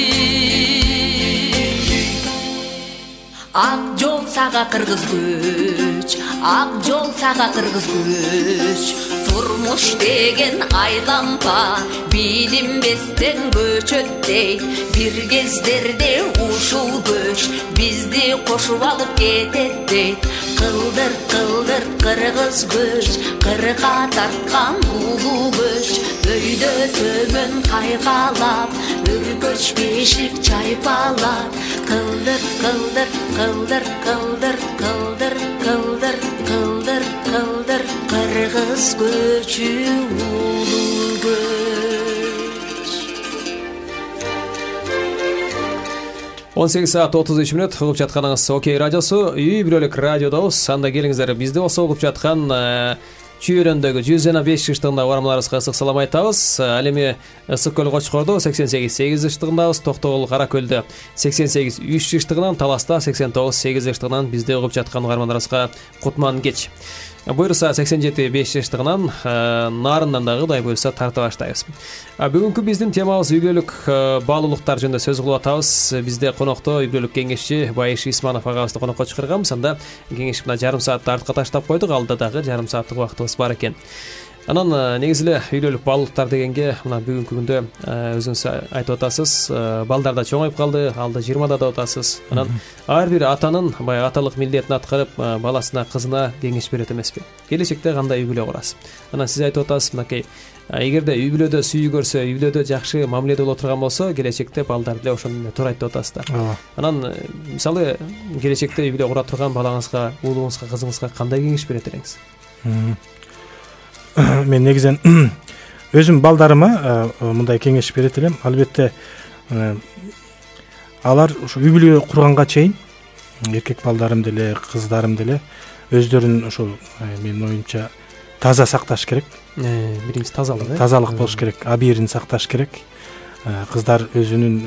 Ак жол сага кыргыз көч, ак жол сага кыргыз көч. Турмуш деген айлампа, билинбестен көчөт дейт. Бир кездерде ушул көч бизди кошуп алып кетет дейт. Кылдыр, кылдыр кыргыз көч, кырга тарткан улуу көч, өйдө төмөн кайкалап, өргөч бешик чайпалат. Кылдыр, кылдыр, кылдыр, кылдыр, кылдыр, кылдыр, кылдыр, кылдыр, кыргыз көчү улуу көч. он сегиз саат отуз үч мүнөт угуп жатканыңыз Окей радиосу, үй бүлөлүк радиодобуз. Анда келиңиздер, бизди осы угуп жаткан чүйөрөндөгү жүз жана беш жыштыгында угармаларыбызга ысык салам айтабыз. Ал эми Ысык көл Кочкордо сексен сегиз сегиз жыштыгындабыз, Токтогул Кара көлдө сексен сегиз үч жыштыгынан, Таласта сексен тогуз сегиз жыштыгынан бизди угуп жаткан угармандарыбызга кутман кеч. Буйруса сексен жети беш жыштыгынан Нарындан дагы Кудай буйруса тарта баштайбыз. Бүгүнкү биздин темабыз үй бүлөлүк баалуулуктар жөнүндө сөз кылып атабыз. Бизде конокто үй бүлөлүк кеңешчи Байыш Исманов агабызды конокко чакырганбыз. Анда кеңеш мына жарым саатты артка таштап койдук, алда дагы жарым сааттык убактыбыз бар экен. Анан негизи эле үй бүлөлүк баалуулуктар дегенге мына бүгүнкү күндө өзүңүз айтып атасыз, балдар да чоңоюп калды, алда жыйырмада да атасыз. Анан ар бир атанын баягы аталык милдетин аткарып, баласына, кызына кеңеш берет эмеспи? Келечекте кандай үй бүлө курасыз? Анан сиз айтып атасыз, мынакей, эгерде үй бүлөдө сүйүү көрсө, үй бүлөдө жакшы мамиледе боло турган болсо, келечекте балдар деле ошону туура айтып атасыз да. Анан мисалы келечекте үй бүлө кура турган балаңызга, уулуңузга, кызыңызга кандай кеңеш берет элеңиз? Мен негизен өзүм балдарыма мындай кеңеш берет элем. Албетте алар ушу үй бүлө курганга чейин эркек балдарым деле, кыздарым деле өздөрүн ошол менин оюмча таза сакташ керек. Биринчи тазалык, тазалык болуш керек, абийирин сакташ керек. Кыздар өзүнүн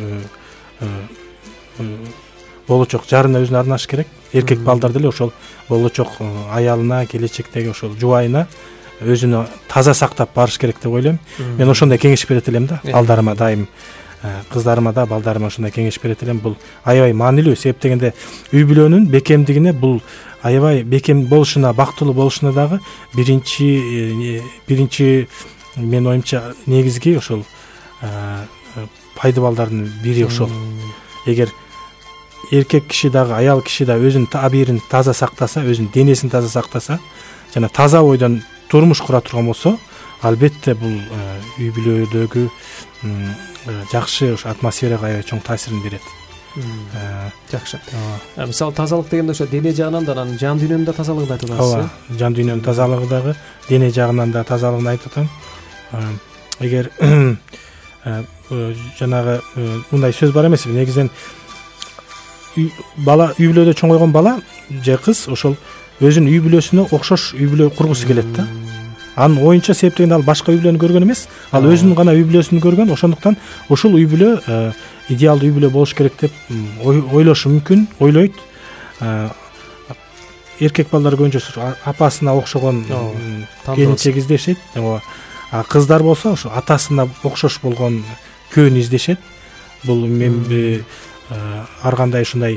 болочок жарына өзүн арнаш керек. Эркек балдар деле ошол болочок аялына, келечектеги ошол жубайына өзүнө таза сактап барыш керек деп ойлойм. Мен ошондой кеңеш берет элем да, балдарыма дайым, кыздарыма да, балдарыма ошондой кеңеш берет элем. Бул аябай маанилүү, себеп дегенде үй бүлөнүн бекемдигине, бул аябай бекем болушуна, бактылуу болушуна дагы биринчи биринчи мен оюмча негизги ошол пайдабалдардын бири ошол. Эгер эркек киши дагы, аял киши да өзүнүн абийирин таза сактаса, өзүнүн денесин таза сактаса, жана таза ойдон турмуш кура турган болсо, албетте бул үй бүлөдөгү жакшы ошо атмосферага аябай чоң таасирин берет. Жакшы. Мисалы тазалык дегенде ошо дене жагынан да, анан жан дүйнөнүн да тазалыгын айтып атасыз. Ооба, жан дүйнөнүн тазалыгы дагы, дене жагынан да тазалыгын айтып атам. Эгер жанагы мындай сөз бар эмеспи, негизинен бала, үй бүлөдө чоңойгон бала же кыз ошол өзүнүн үй бүлөсүнө окшош үй бүлө кургусу келет да. Анын оюнча себеп дегенде ал башка үй бүлөнү көргөн эмес, ал өзүнүн гана үй бүлөсүн көргөн. Ошондуктан ушул үй бүлө идеалдуу үй бүлө болуш керек деп ойлошу мүмкүн, ойлойт. Эркек балдар көбүнчө апасына окшогон келинчек издешет. А кыздар болсо ошо атасына окшош болгон күйөөнү издешет. Бул мен ар кандай ушундай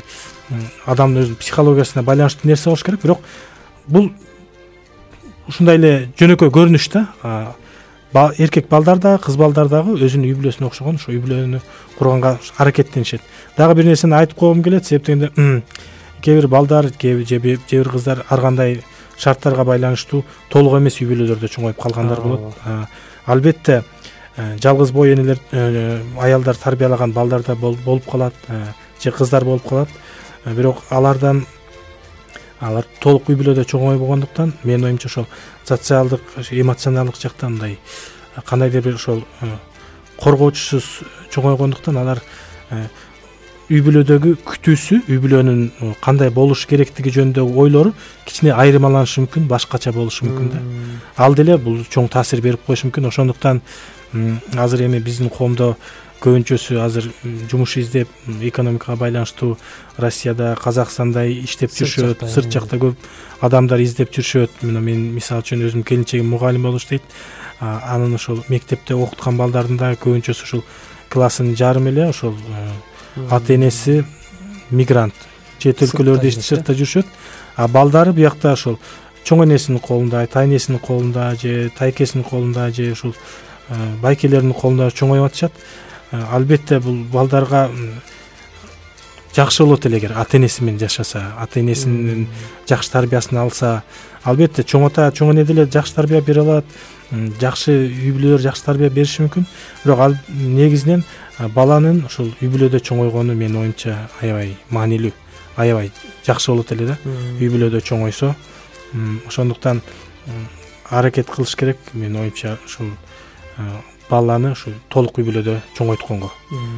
адамдын өзүнүн психологиясына байланыштуу нерсе болуш керек. Бирок бул ушундай эле жөнөкөй көрүнүш да. Эркек балдар да, кыз балдар дагы өзүнүн үй бүлөсүнө окшогон ошо үй бүлөнү курганга аракеттенишет. Дагы бир нерсени айтып койгум келет, себеп дегенде кээ бир балдар, кээ бир кыздар ар кандай шарттарга байланыштуу толук эмес үй бүлөлөрдө чоңоюп калгандар болот. Албетте жалгыз бой энелер, аялдар тарбиялаган балдар да болуп калат, же кыздар болуп калат. Бирок алардан алар толук үй бүлөдө чоңойбогондуктан менин оюмча ошол социалдык, эмоционалдык жактан мындай кандайдыр бир ошол коргоочусуз чоңойгондуктан алар үй бүлөдөгү күтүүсү, үй бүлөнүн кандай болуш керектиги жөнүндөгү ойлору кичине айырмаланышы мүмкүн, башкача болушу мүмкүн да. Ал деле бул чоң таасир берип коюшу мүмкүн. Ошондуктан азыр эми биздин коомдо көбүнчөсү азыр жумуш издеп, экономикага байланыштуу Россияда, Казакстанда иштеп жүрүшөт, сырт жакта көп адамдар издеп жүрүшөт. Мен мисалы үчүн өзүм келинчегим мугалим болуп иштейт. Анын ошол мектепте окуткан балдардын да көбүнчөсү ушул класстын жарымы эле ошол ата энеси мигрант, чет өлкөлөрдө сыртта жүрүшөт. А балдары биякта ошол чоң энесинин колунда, тайнесинин колунда же тайкесинин колунда же ушул байкелердин колунда чоңоюп атышат. Албетте бул балдарга жакшы болот эле эгер ата энеси менен жашаса, ата энесинин жакшы тарбиясын алса. Албетте чоң ата, чоң эне деле жакшы тарбия бере алат, жакшы үй бүлөлөр жакшы тарбия бериши мүмкүн. Бирок ал негизинен баланын ушул үй бүлөдө чоңойгону менин оюмча аябай маанилүү, аябай жакшы болот эле да. Үй бүлөдө чоңойсо, ошондуктан аракет кылыш керек менин оюмча ушул баланы ушул толук үй бүлөдө чоңойтконго.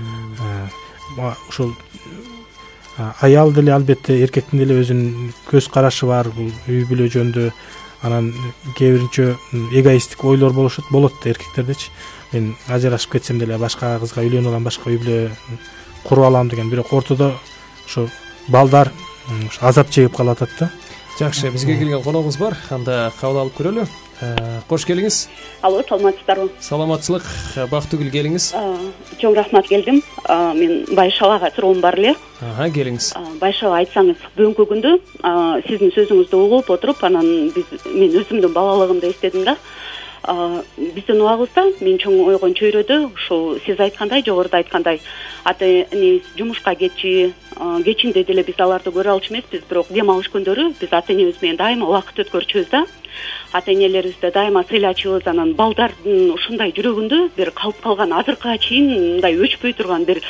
Ушул аял деле албетте эркектин деле өзүнүн көз карашы бар бул үй бүлө жөнүндө. Анан кээ биринчө эгоисттик ойлор болушат, болот да эркектердечи. Мен ажырашып кетсем деле башка кызга үйлөнүп алам, башка үй бүлө куруп алам деген. Бирок ортодо ошо балдар азап чегип калып атат да. Жакшы, бизге келген коногубуз бар. Анда кабыл алып көрөлү. Кош келиңиз. Алло, саламатсыздарбы? Саламатчылык, Бактыгүл келиңиз. Чоң рахмат, келдим. Мен Байшалага суроом бар эле. Ага, келиңиз. Байшала, айтсаңыз, бүгүнкү күндө сиздин сөзүңүздү угуп отуруп, анан мен өзүмдүн балалыгымды эстедим да. Биздин убагыбызда мен чоңойгон чөйрөдө ушул сиз айткандай, жогоруда айткандай, ата энебиз жумушка кетчи, кечинде деле биз аларды көрө алчу эмеспиз, бирок дем алыш күндөрү биз ата энебиз менен дайыма убакыт өткөрчүбүз да. Ата энелерибизди дайыма сыйлачубуз, анан балдардын ушундай жүрөгүндө бир калып калган азыркыга чейин мындай өчпөй турган бир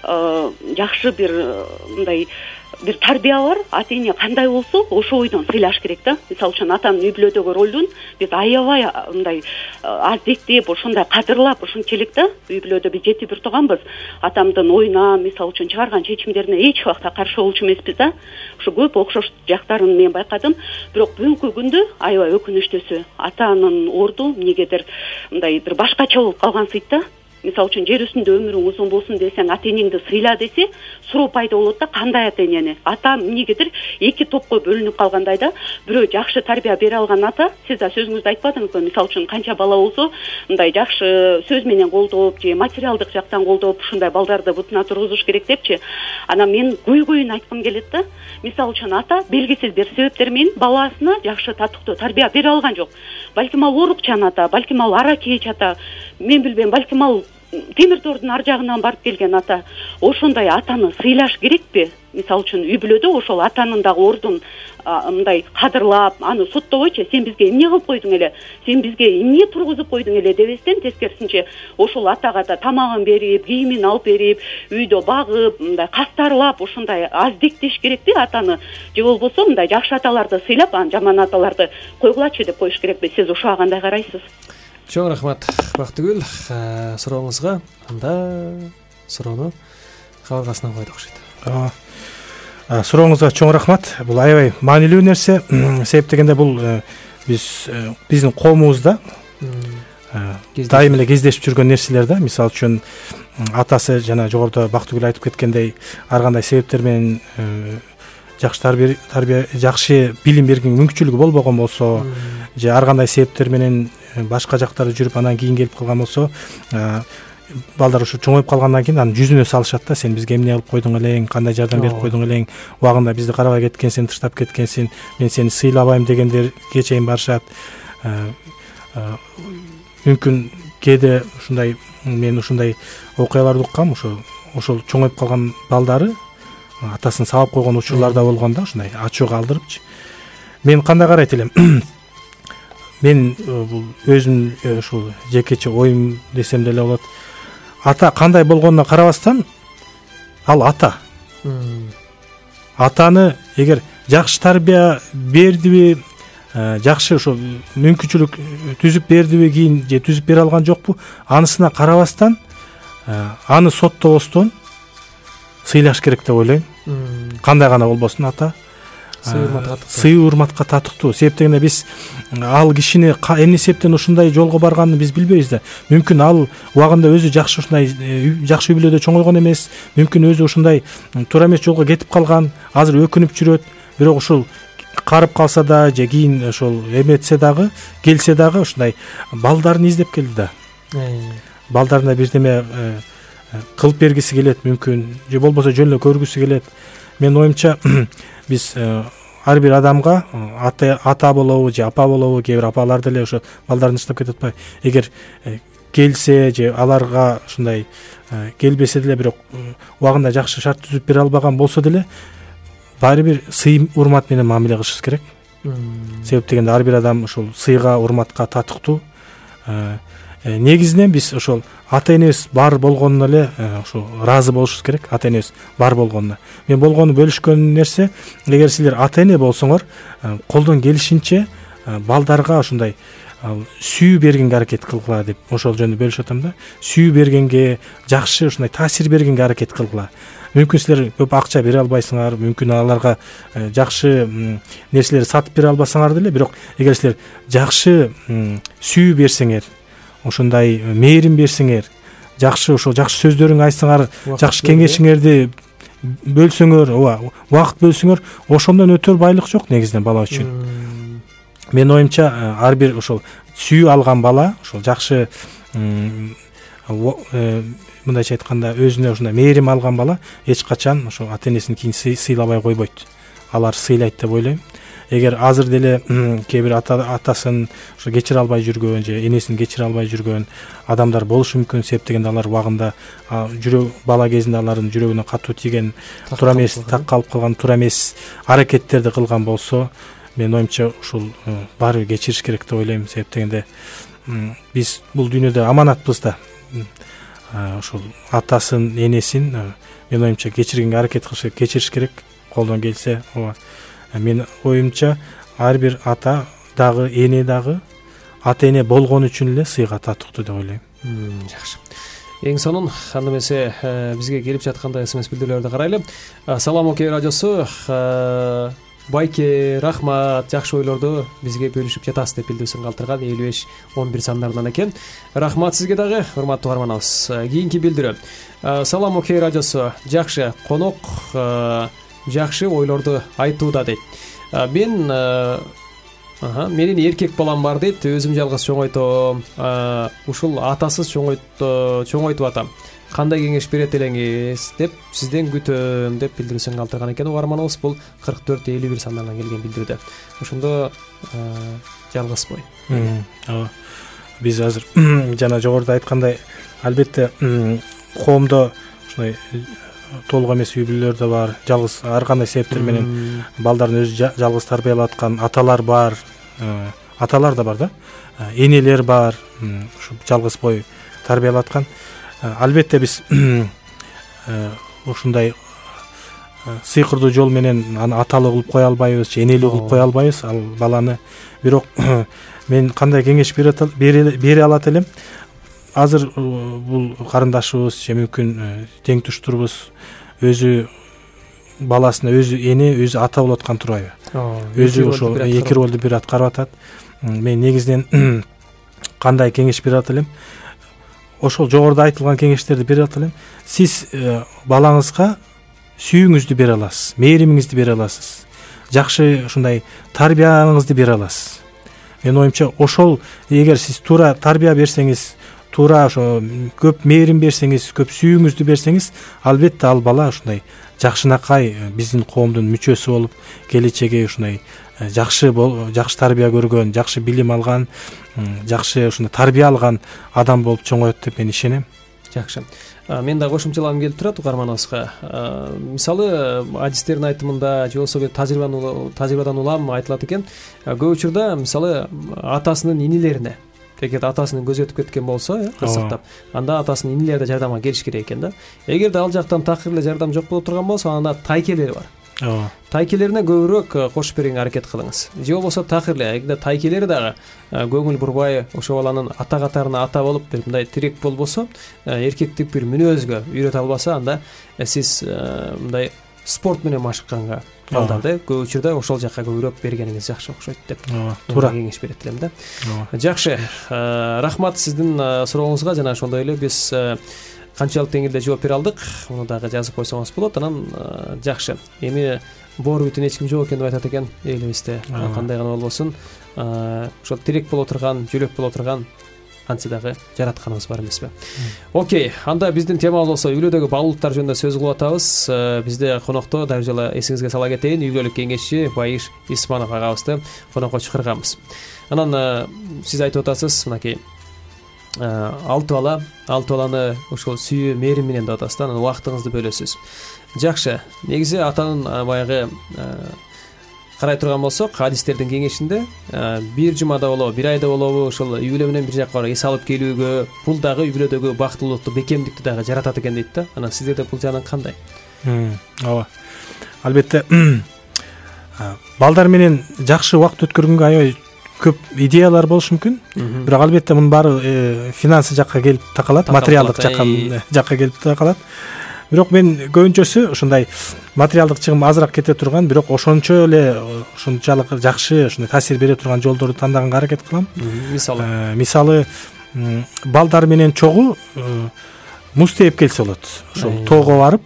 жакшы бир мындай бир тарбия бар. Ата эне кандай болсо ошо ойдон сыйлаш керек да. Мисалы үчүн атанын үй бүлөдөгү ролун биз аябай мындай аздектеп, ошондой кадырлап, ушунчалык да. Үй бүлөдө биз жети бир турганбыз. Атамдын оюна, мисалы үчүн чыгарган чечимдерине эч убакта каршы болчу эмеспиз да. Ушу көп окшош жактарын мен байкадым. Бирок бүгүнкү күндө аябай өкүнүчтүүсү атанын орду эмнегедир мындай бир башкача болуп калгансыйт да. Мисалы үчүн жер үстүндө өмүрүң узун болсун десең, ата энеңди сыйла десе, суроо пайда болот да, кандай ата энени? Ата эмнегедир эки топко бөлүнүп калгандай да. Бирөө жакшы тарбия бере алган ата, сиз да сөзүңүздө айтпадыңызбы? Мисалы үчүн канча бала болсо, мындай жакшы сөз менен колдоп, же материалдык жактан колдоп, ушундай балдарды бутуна тургузуш керек депчи. Анан мен көйгөйүн айткым келет да. Мисалы үчүн ата белгисиз бир себептер менен баласына жакшы татыктуу тарбия бере алган жок. Балким ал орукчан ата, балким ал арака эч ата, мен билбейм, балким ал темир тордун ар жагынан барып келген ата. Ошондой атаны сыйлаш керекпи? Мисалы үчүн үй бүлөдө ошол атанын дагы ордун мындай кадырлап, аны соттобойчу, сен бизге эмне кылып койдуң эле, сен бизге эмне тургузуп койдуң эле дебестен, тескерисинче ошол атага да тамагын берип, кийимин алып берип, үйдө багып, мындай кастарлап, ошондой аздектеш керекпи атаны? Же болбосо мындай жакшы аталарды сыйлап, анан жаман аталарды койгулачы деп коюш керекпи? Сиз ошого кандай карайсыз? Чоң рахмат, Бактыгүл, сурооңузга. Анда суроону кабыргасынан койдук окшойт. Сурооңузга чоң рахмат. Бул аябай маанилүү нерсе. Себеп дегенде бул биз биздин коомубузда дайым эле кездешип жүргөн нерселер да. Мисалы үчүн атасы жана жогоруда Бактыгүл айтып кеткендей ар кандай себептер менен жакшы тарбия, тарбия жакшы билим берген мүмкүнчүлүгү болбогон болсо, же ар кандай себептер менен башка жактарда жүрүп анан кийин келип калган болсо, балдар ушу чоңоюп калгандан кийин анын жүзүнө салышат да, сен бизге эмне кылып койдуң элең, кандай жардам берип койдуң элең, убагында бизди карабай кеткенсиң, таштап кеткенсиң, мен сени сыйлабайм дегендерге чейин барышат. Мүмкүн кээде ушундай мен ушундай окуяларды уккам, ошо ошол чоңоюп калган балдары атасын сабап койгон учурлар да болгон да, ушундай ачуу калтырыпчы. Мен кандай карайт элем? Мен бул өзүм ушул жекече оюм десем деле болот. Ата кандай болгонуна карабастан, ал ата. Атаны эгер жакшы тарбия бердиби, жакшы ошо мүмкүнчүлүк түзүп бердиби кийин же түзүп бере алган жокпу, анысына карабастан аны соттобостон сыйлаш керек деп ойлойм. Кандай гана болбосун ата сый урматка татыктуу. Себеп дегенде биз ал кишини эмне себептен ушундай жолго барганын биз билбейбиз да. Мүмкүн ал убагында өзү жакшы ушундай жакшы үй бүлөдө чоңойгон эмес, мүмкүн өзү ушундай туура эмес жолго кетип калган, азыр өкүнүп жүрөт. Бирок ушул карып калса да же кийин ошол эметсе дагы, келсе дагы ушундай балдарын издеп келди да. Балдарына бирдеме кылып бергиси келет мүмкүн, же болбосо жөн эле көргүсү келет. Мен оюмча биз ар бир адамга ата ата болобу же апа болобу, кээ бир апалар деле ошо балдарын таштап кетип атпайбы. Эгер келсе же аларга ушундай келбесе деле, бирок убагында жакшы шарт түзүп бере албаган болсо деле, баары бир сый урмат менен мамиле кылышыбыз керек. Себеп дегенде ар бир адам ушул сыйга, урматка татыктуу. Негизинен биз ошол ата энебиз бар болгонуна эле ошо ыраазы болушубуз керек, ата энебиз бар болгонуна. Мен болгону бөлүшкөн нерсе, эгер силер ата эне болсоңор, колдон келишинче балдарга ушундай сүйүү бергенге аракет кылгыла деп ошол жөнүндө бөлүшүп атам да. Сүйүү бергенге, жакшы ушундай таасир бергенге аракет кылгыла. Мүмкүн силер көп акча бере албайсыңар, мүмкүн аларга жакшы нерселерди сатып бере албасаңар деле, бирок эгер силер жакшы сүйүү берсеңер, ошондой мээрим берсеңер, жакшы ошол жакшы сөздөрүңдү айтсаңар, жакшы кеңешиңерди бөлсөңөр, ооба, убакыт бөлсөңөр, ошондон өтөр байлык жок негизинен бала үчүн. Мен оюмча ар бир ошол сүйүү алган бала, ошол жакшы мындайча айтканда өзүнө ушундай мээрим алган бала эч качан ошол ата энесин кийин сыйлабай койбойт. Алар сыйлайт деп ойлойм. Эгер азыр деле кээ бир атасын ошо кечире албай жүргөн же энесин кечире албай жүргөн адамдар болушу мүмкүн. Себеп дегенде алар убагында жүрөк бала кезинде алардын жүрөгүнө катуу тийген, туура эмес, так калып калган туура эмес аракеттерди кылган болсо, мен оюмча ушул баары бир кечириш керек деп ойлойм. Себеп дегенде биз бул дүйнөдө аманатпыз да. Ушул атасын, энесин мен оюмча кечиргенге аракет кылыш керек, кечириш керек колдон келсе. Ооба. Мен оюмча ар бир ата дагы, эне дагы ата эне болгон үчүн эле сыйга татыктуу деп ойлойм. Жакшы. Эң сонун анда эмесе бизге келип жаткандай эс эм эс билдирүүлөрдү карайлы. Салам Окей радиосу, Байке, рахмат, жакшы ойлорду бизге бөлүшүп жатасыз деп билдирүүсүн калтырган элүү беш он бир сандарынан экен. Рахмат сизге дагы, урматтуу угарманыбыз. Кийинки билдирүү. Салам Окей радиосу, жакшы конок, жакшы ойлорду айтууда дейт. Мен аха, менин эркек балам бар дейт, өзүм жалгыз чоңойтом. Ушул атасыз чоңойтуп чоңойтуп атам. Кандай кеңеш берет элеңиз деп сизден күтөм деп билдирүүсүн калтырган экен угарманыбыз. Бул кырк төрт элүү бир сандарынан келген билдирүүдө. Ошондо жалгызбой. Ооба. Биз азыр жана жогоруда айткандай, албетте коомдо ушундай толук эмес үй бүлөлөр да бар, жалгыз ар кандай себептер менен балдарын өзү жалгыз тарбиялап аткан аталар бар, аталар да бар да, энелер бар, ушу жалгыз бой тарбиялап аткан. Албетте биз ушундай сыйкырдуу жол менен аны аталуу кылып кое албайбыз, же энелүү кылып кое албайбыз ал баланы. Бирок мен кандай кеңеш бере алат элем? Азыр бул карындашыбыз же мүмкүн тең туштурбуз, өзү баласына өзү эне, өзү ата болуп аткан турбайбы? Өзү ошол эки ролду бир аткарып атат. Мен негизинен кандай кеңеш бере алат элем? Ошол жогоруда айтылган кеңештерди бере алат элем. Сиз балаңызга сүйүүңүздү бере аласыз, мээримиңизди бере аласыз, жакшы ушундай тарбияңызды бере аласыз. Мен оюмча ошол эгер сиз туура тарбия берсеңиз, туура ошо көп мээрим берсеңиз, көп сүйүүңүздү берсеңиз, албетте ал бала ушундай жакшынакай биздин коомдун мүчөсү болуп, келечеги ушундай жакшы жакшы тарбия көргөн, жакшы билим алган, жакшы ушундай тарбия алган адам болуп чоңоет деп мен ишенем. Жакшы. Мен да кошумчалагым келип турат угарманыбызга. Мисалы, адистердин айтымында же болбосо тажрыйбадан улам айтылат экен, көп учурда мисалы атасынын инилерине, эгер атасынын көзү өтүп кеткен болсо, кырсыктап, анда атасынын инилери да жардамга келиш керек экен да. Эгерде ал жактан такыр эле жардам жок боло турган болсо, анда тайкелери бар. Ооба. Тайкелерине көбүрөөк кошуп бергенге аракет кылыңыз. Же болбосо такыр эле, эгерде тайкелери дагы көңүл бурбай, ошо баланын ата катарына ата болуп, бир мындай тирек болбосо, эркектик бир мүнөзгө үйрөтө албаса, анда сиз мындай спорт менен машыкканга балдарды көп учурда ошол жакка көбүрөөк бергениңиз жакшы окшойт деп туура кеңеш берет элем да. Жакшы. Рахмат сиздин сурооңузга, жана ошондой эле биз канчалык деңгээлде жооп бере алдык, муну дагы жазып койсоңуз болот. Анан жакшы. Эми боор бүтүн эч ким жок экен деп айтат экен элибизде. Кандай гана болбосун, ошол тирек боло турган, жөлөк боло турган кантсе дагы жаратканыбыз бар эмеспи? Окей, анда биздин темабыз болсо үй бүлөдөгү баалуулуктар жөнүндө сөз кылып атабыз. Бизде конокто дагы жолу эсиңизге сала кетейин, үй бүлөлүк кеңешчи Байыш Исманов агабызды конокко чакырганбыз. Анан сиз айтып атасыз, мынакей алты бала, алты баланы ошол сүйүү, мээрим менен деп атасыз да, анан убактыңызды бөлөсүз. Жакшы. Негизи атанын баягы карай турган болсок, адистердин кеңешинде бир жумада болобу, бир айда болобу, ошол үй бүлө менен бир жакка барып эс алып келүүгө, бул дагы үй бүлөдөгү бактылуулукту, бекемдикти дагы жаратат экен дейт да. Анан сиздерде бул жагынан кандай? Ооба. Албетте балдар менен жакшы убакыт өткөргөнгө аябай көп идеялар болушу мүмкүн. Бирок албетте мунун баары финансы жакка келип такалат, материалдык жакка келип такалат. Бирок мен көбүнчөсү ушундай материалдык чыгым азыраак кете турган, бирок ошончо эле ошончалык жакшы, ушундай таасир бере турган жолдорду тандаганга аракет кылам. Мисалы, мисалы балдар менен чогуу муз тээп келсе болот. Ошол тоого барып,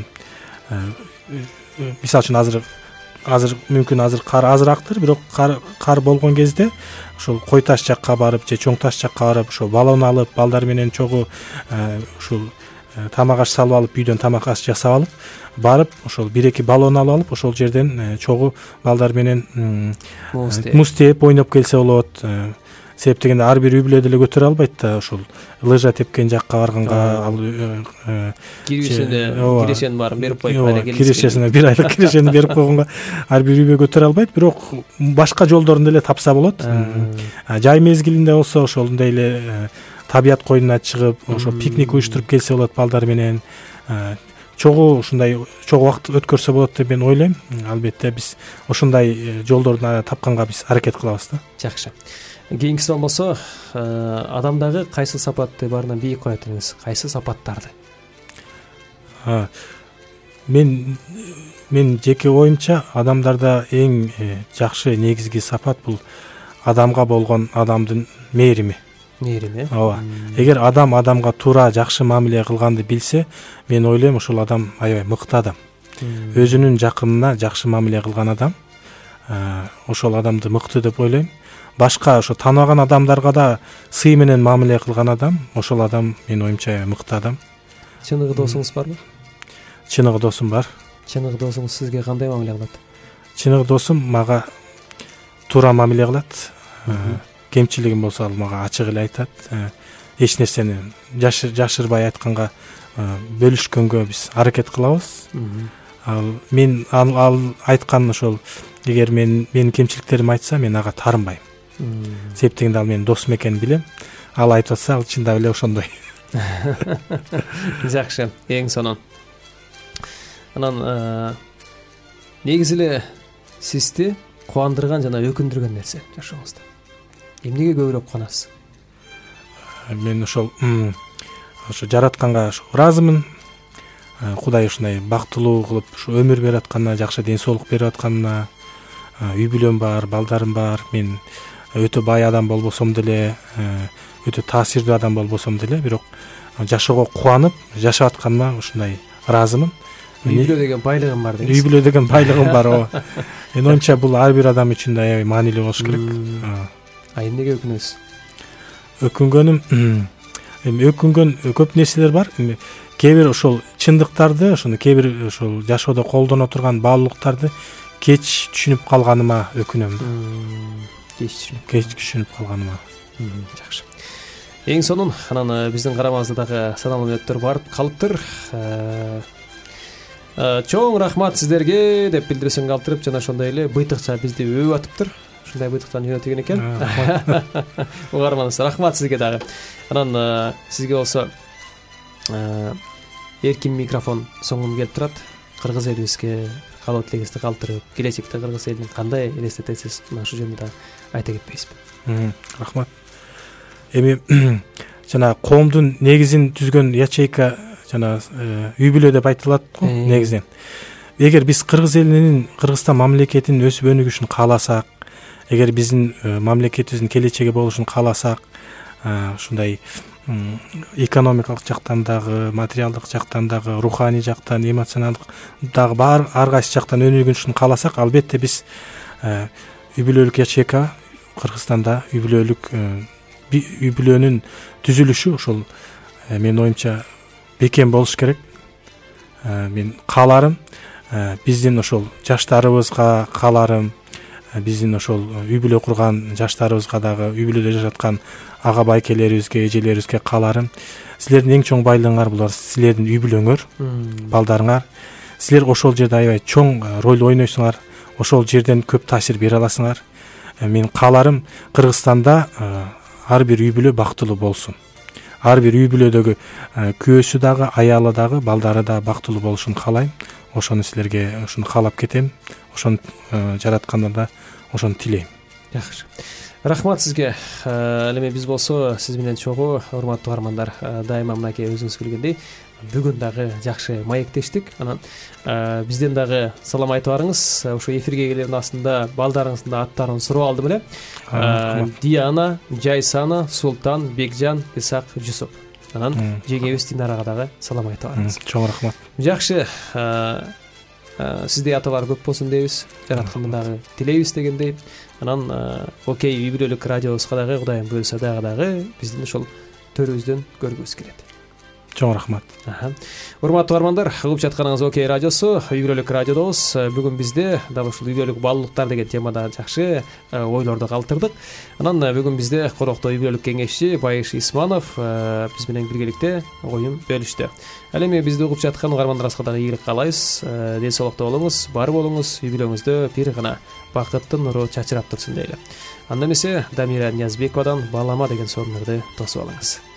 мисалы үчүн азыр азыр мүмкүн азыр кар азыраактыр, бирок кар кар болгон кезде ошол кой таш жакка барып же чоң таш жакка барып, ошол балон алып, балдар менен чогуу ушул тамак аш салып алып, үйдөн тамак аш жасап алып, барып ошол бир эки балон алып алып, ошол жерден чогуу балдар менен муз тээп ойноп келсе болот. Себеп дегенде ар бир үй бүлө деле көтөрө албайт да, ошол лыжа тепкен жакка барганга ал кирүүсүнө кирешени баарын берип коюп, айда келип кирешесине бир айлык кирешени берип койгонго ар бир үй бүлө көтөрө албайт, бирок башка жолдорун деле тапса болот. Жай мезгилинде болсо ошондой эле табият коюнуна чыгып, ошо пикник уюштуруп келсе болот балдар менен. Чогуу ушундай чогуу убакыт өткөрсө болот деп мен ойлойм. Албетте биз ошондой жолдорду тапканга биз аракет кылабыз да. Жакшы. Кийинки суал болсо, адамдагы кайсы сапатты баарынан бийик коет элеңиз? Кайсы сапаттарды? Мен мен жеке оюмча адамдарда эң жакшы негизги сапат бул адамга болгон адамдын мээрими. Мээрими. Ооба. Эгер адам адамга туура жакшы мамиле кылганды билсе, мен ойлойм ошол адам аябай мыкты адам. Өзүнүн жакынына жакшы мамиле кылган адам, ошол адамды мыкты деп ойлойм. Башка ошо тааныбаган адамдарга да сый менен мамиле кылган адам, ошол адам мен оюмча мыкты адам. Чыныгы досуңуз барбы? Чыныгы досум бар. Чыныгы досуңуз сизге кандай мамиле кылат? Чыныгы досум мага туура мамиле кылат. Кемчилигим болсо ал мага ачык эле айтат. Эч нерсени жашырбай айтканга бөлүшкөнгө биз аракет кылабыз. Ал мен ал айткан ошол эгер мен менин кемчиликтеримди айтса, мен ага таарынбайм. Себеп дегенде ал менин досум экенин билем. Ал айтып атса, ал чындап эле ошондой. Жакшы, эң сонун. Анан негизи эле сизди кубандырган жана өкүндүргөн нерсе жашооңузда эмнеге көбүрөөк кубанасыз? Мен ошол ошо жаратканга ыраазымын. Кудай ушундай бактылуу кылып ушу өмүр берип атканына, жакшы ден соолук берип атканына, үй бүлөм бар, балдарым бар. Мен өтө бай адам болбосом деле, өтө таасирдүү адам болбосом деле, бирок жашоого кубанып жашап атканыма ушундай ыраазымын. Үй бүлө деген байлыгым бар дейсиз. Үй бүлө деген байлыгым бар, ооба. Мен оюмча бул ар бир адам үчүн да аябай маанилүү болуш керек. А эмнеге өкүнөсүз? Өкүнгөнүм эми өкүнгөн көп нерселер бар. Эми кээ бир ошол чындыктарды, ошону кээ бир ошол жашоодо колдоно турган баалуулуктарды кеч түшүнүп калганыма өкүнөм да. Кеч түшүнүп кеч түшүнүп калганыма. Жакшы. Эң сонун анан биздин карамабызда дагы саналуу мүнөттөр барып калыптыр. Чоң рахмат сиздерге деп билдирүүсүн калтырып, жана ошондой эле быйтыкча бизди өбүп атыптыр. Ушундай быйтыктан жөнөтүгөн экен. Угарманыбыз, рахмат сизге дагы. Анан сизге болсо эркин микрофон соңун келип турат. Кыргыз элибизге каалоо тилегибизди калтырып, келечекте кыргыз элин кандай элестетесиз, мына ушул жөнүндө айта кетпейсизби? Рахмат. Эми жана коомдун негизин түзгөн ячейка жана үй бүлө деп айтылат го негизинен. Эгер биз кыргыз элинин, Кыргызстан мамлекетинин өсүп өнүгүшүн кааласак, эгер биздин мамлекетибиздин келечеги болушун кааласак, ушундай экономикалык жактан дагы, материалдык жактан дагы, руханий жактан, эмоционалдык дагы бар ар кайсы жактан өнүгүшүн кааласак, албетте биз үй бүлөлүк ячейка Кыргызстанда үй бүлөлүк үй бүлөнүн түзүлүшү ошол менин оюмча бекем болуш керек. Мен кааларым биздин ошол жаштарыбызга, кааларым биздин ошол үй бүлө курган жаштарыбызга дагы, үй бүлөдө жашаткан ага байкелерибизге, эжелерибизге кааларым, силердин эң чоң байлыгыңар булар силердин үй бүлөңөр, балдарыңар. Силер ошол жерде аябай чоң роль ойнойсуңар, ошол жерден көп таасир бере аласыңар. Мен кааларым Кыргызстанда ар бир үй бүлө бактылуу болсун. Ар бир үй бүлөдөгү күйөөсү дагы, аялы дагы, балдары да бактылуу болушун каалайм. Ошону силерге ошону каалап кетем. Ошону жараткандар да ошону тилейм. Жакшы. Рахмат сизге. Ал эми биз болсо сиз менен чогуу, урматтуу угармандар, дайыма мынакей өзүңүз билгендей бүгүн дагы жакшы маектештик. Анан бизден дагы салам айтып барыңыз. Ошо эфирге келердин астында балдарыңыздын аттарын сурап алдым эле. Диана, Жайсана, Султан, Бекжан, Исак, Жусуп. Анан жеңебиз Динарага дагы салам айтып барыңыз. Чоң рахмат. Жакшы. Сиздей аталар көп болсун дейбиз. Жараткандан дагы тилейбиз дегендей. Анан окей, үй бүлөлүк радиобузга дагы Кудайым буйрса дагы дагы биздин ошол төрүбүздөн көргүбүз келет. Чоң рахмат. Урматтуу угармандар, угуп жатканыңыз Окей радиосу, үй бүлөлүк радиодобуз. Бүгүн бизде дал ушул үй бүлөлүк баалуулуктар деген темада жакшы ойлорду калтырдык. Анан бүгүн бизде конокто үй бүлөлүк кеңешчи Байыш Исманов биз менен биргеликте оюн бөлүштү. Ал эми бизди угуп жаткан угармандарыбызга дагы ийгилик каалайбыз. Ден соолукта болуңуз, бар болуңуз, үй бүлөңүздө бир гана бакыттын нуру чачырап турсун дейли. Анда эмесе Дамира Ниязбековадан Баалама деген сонуңарды тосуп алыңыз.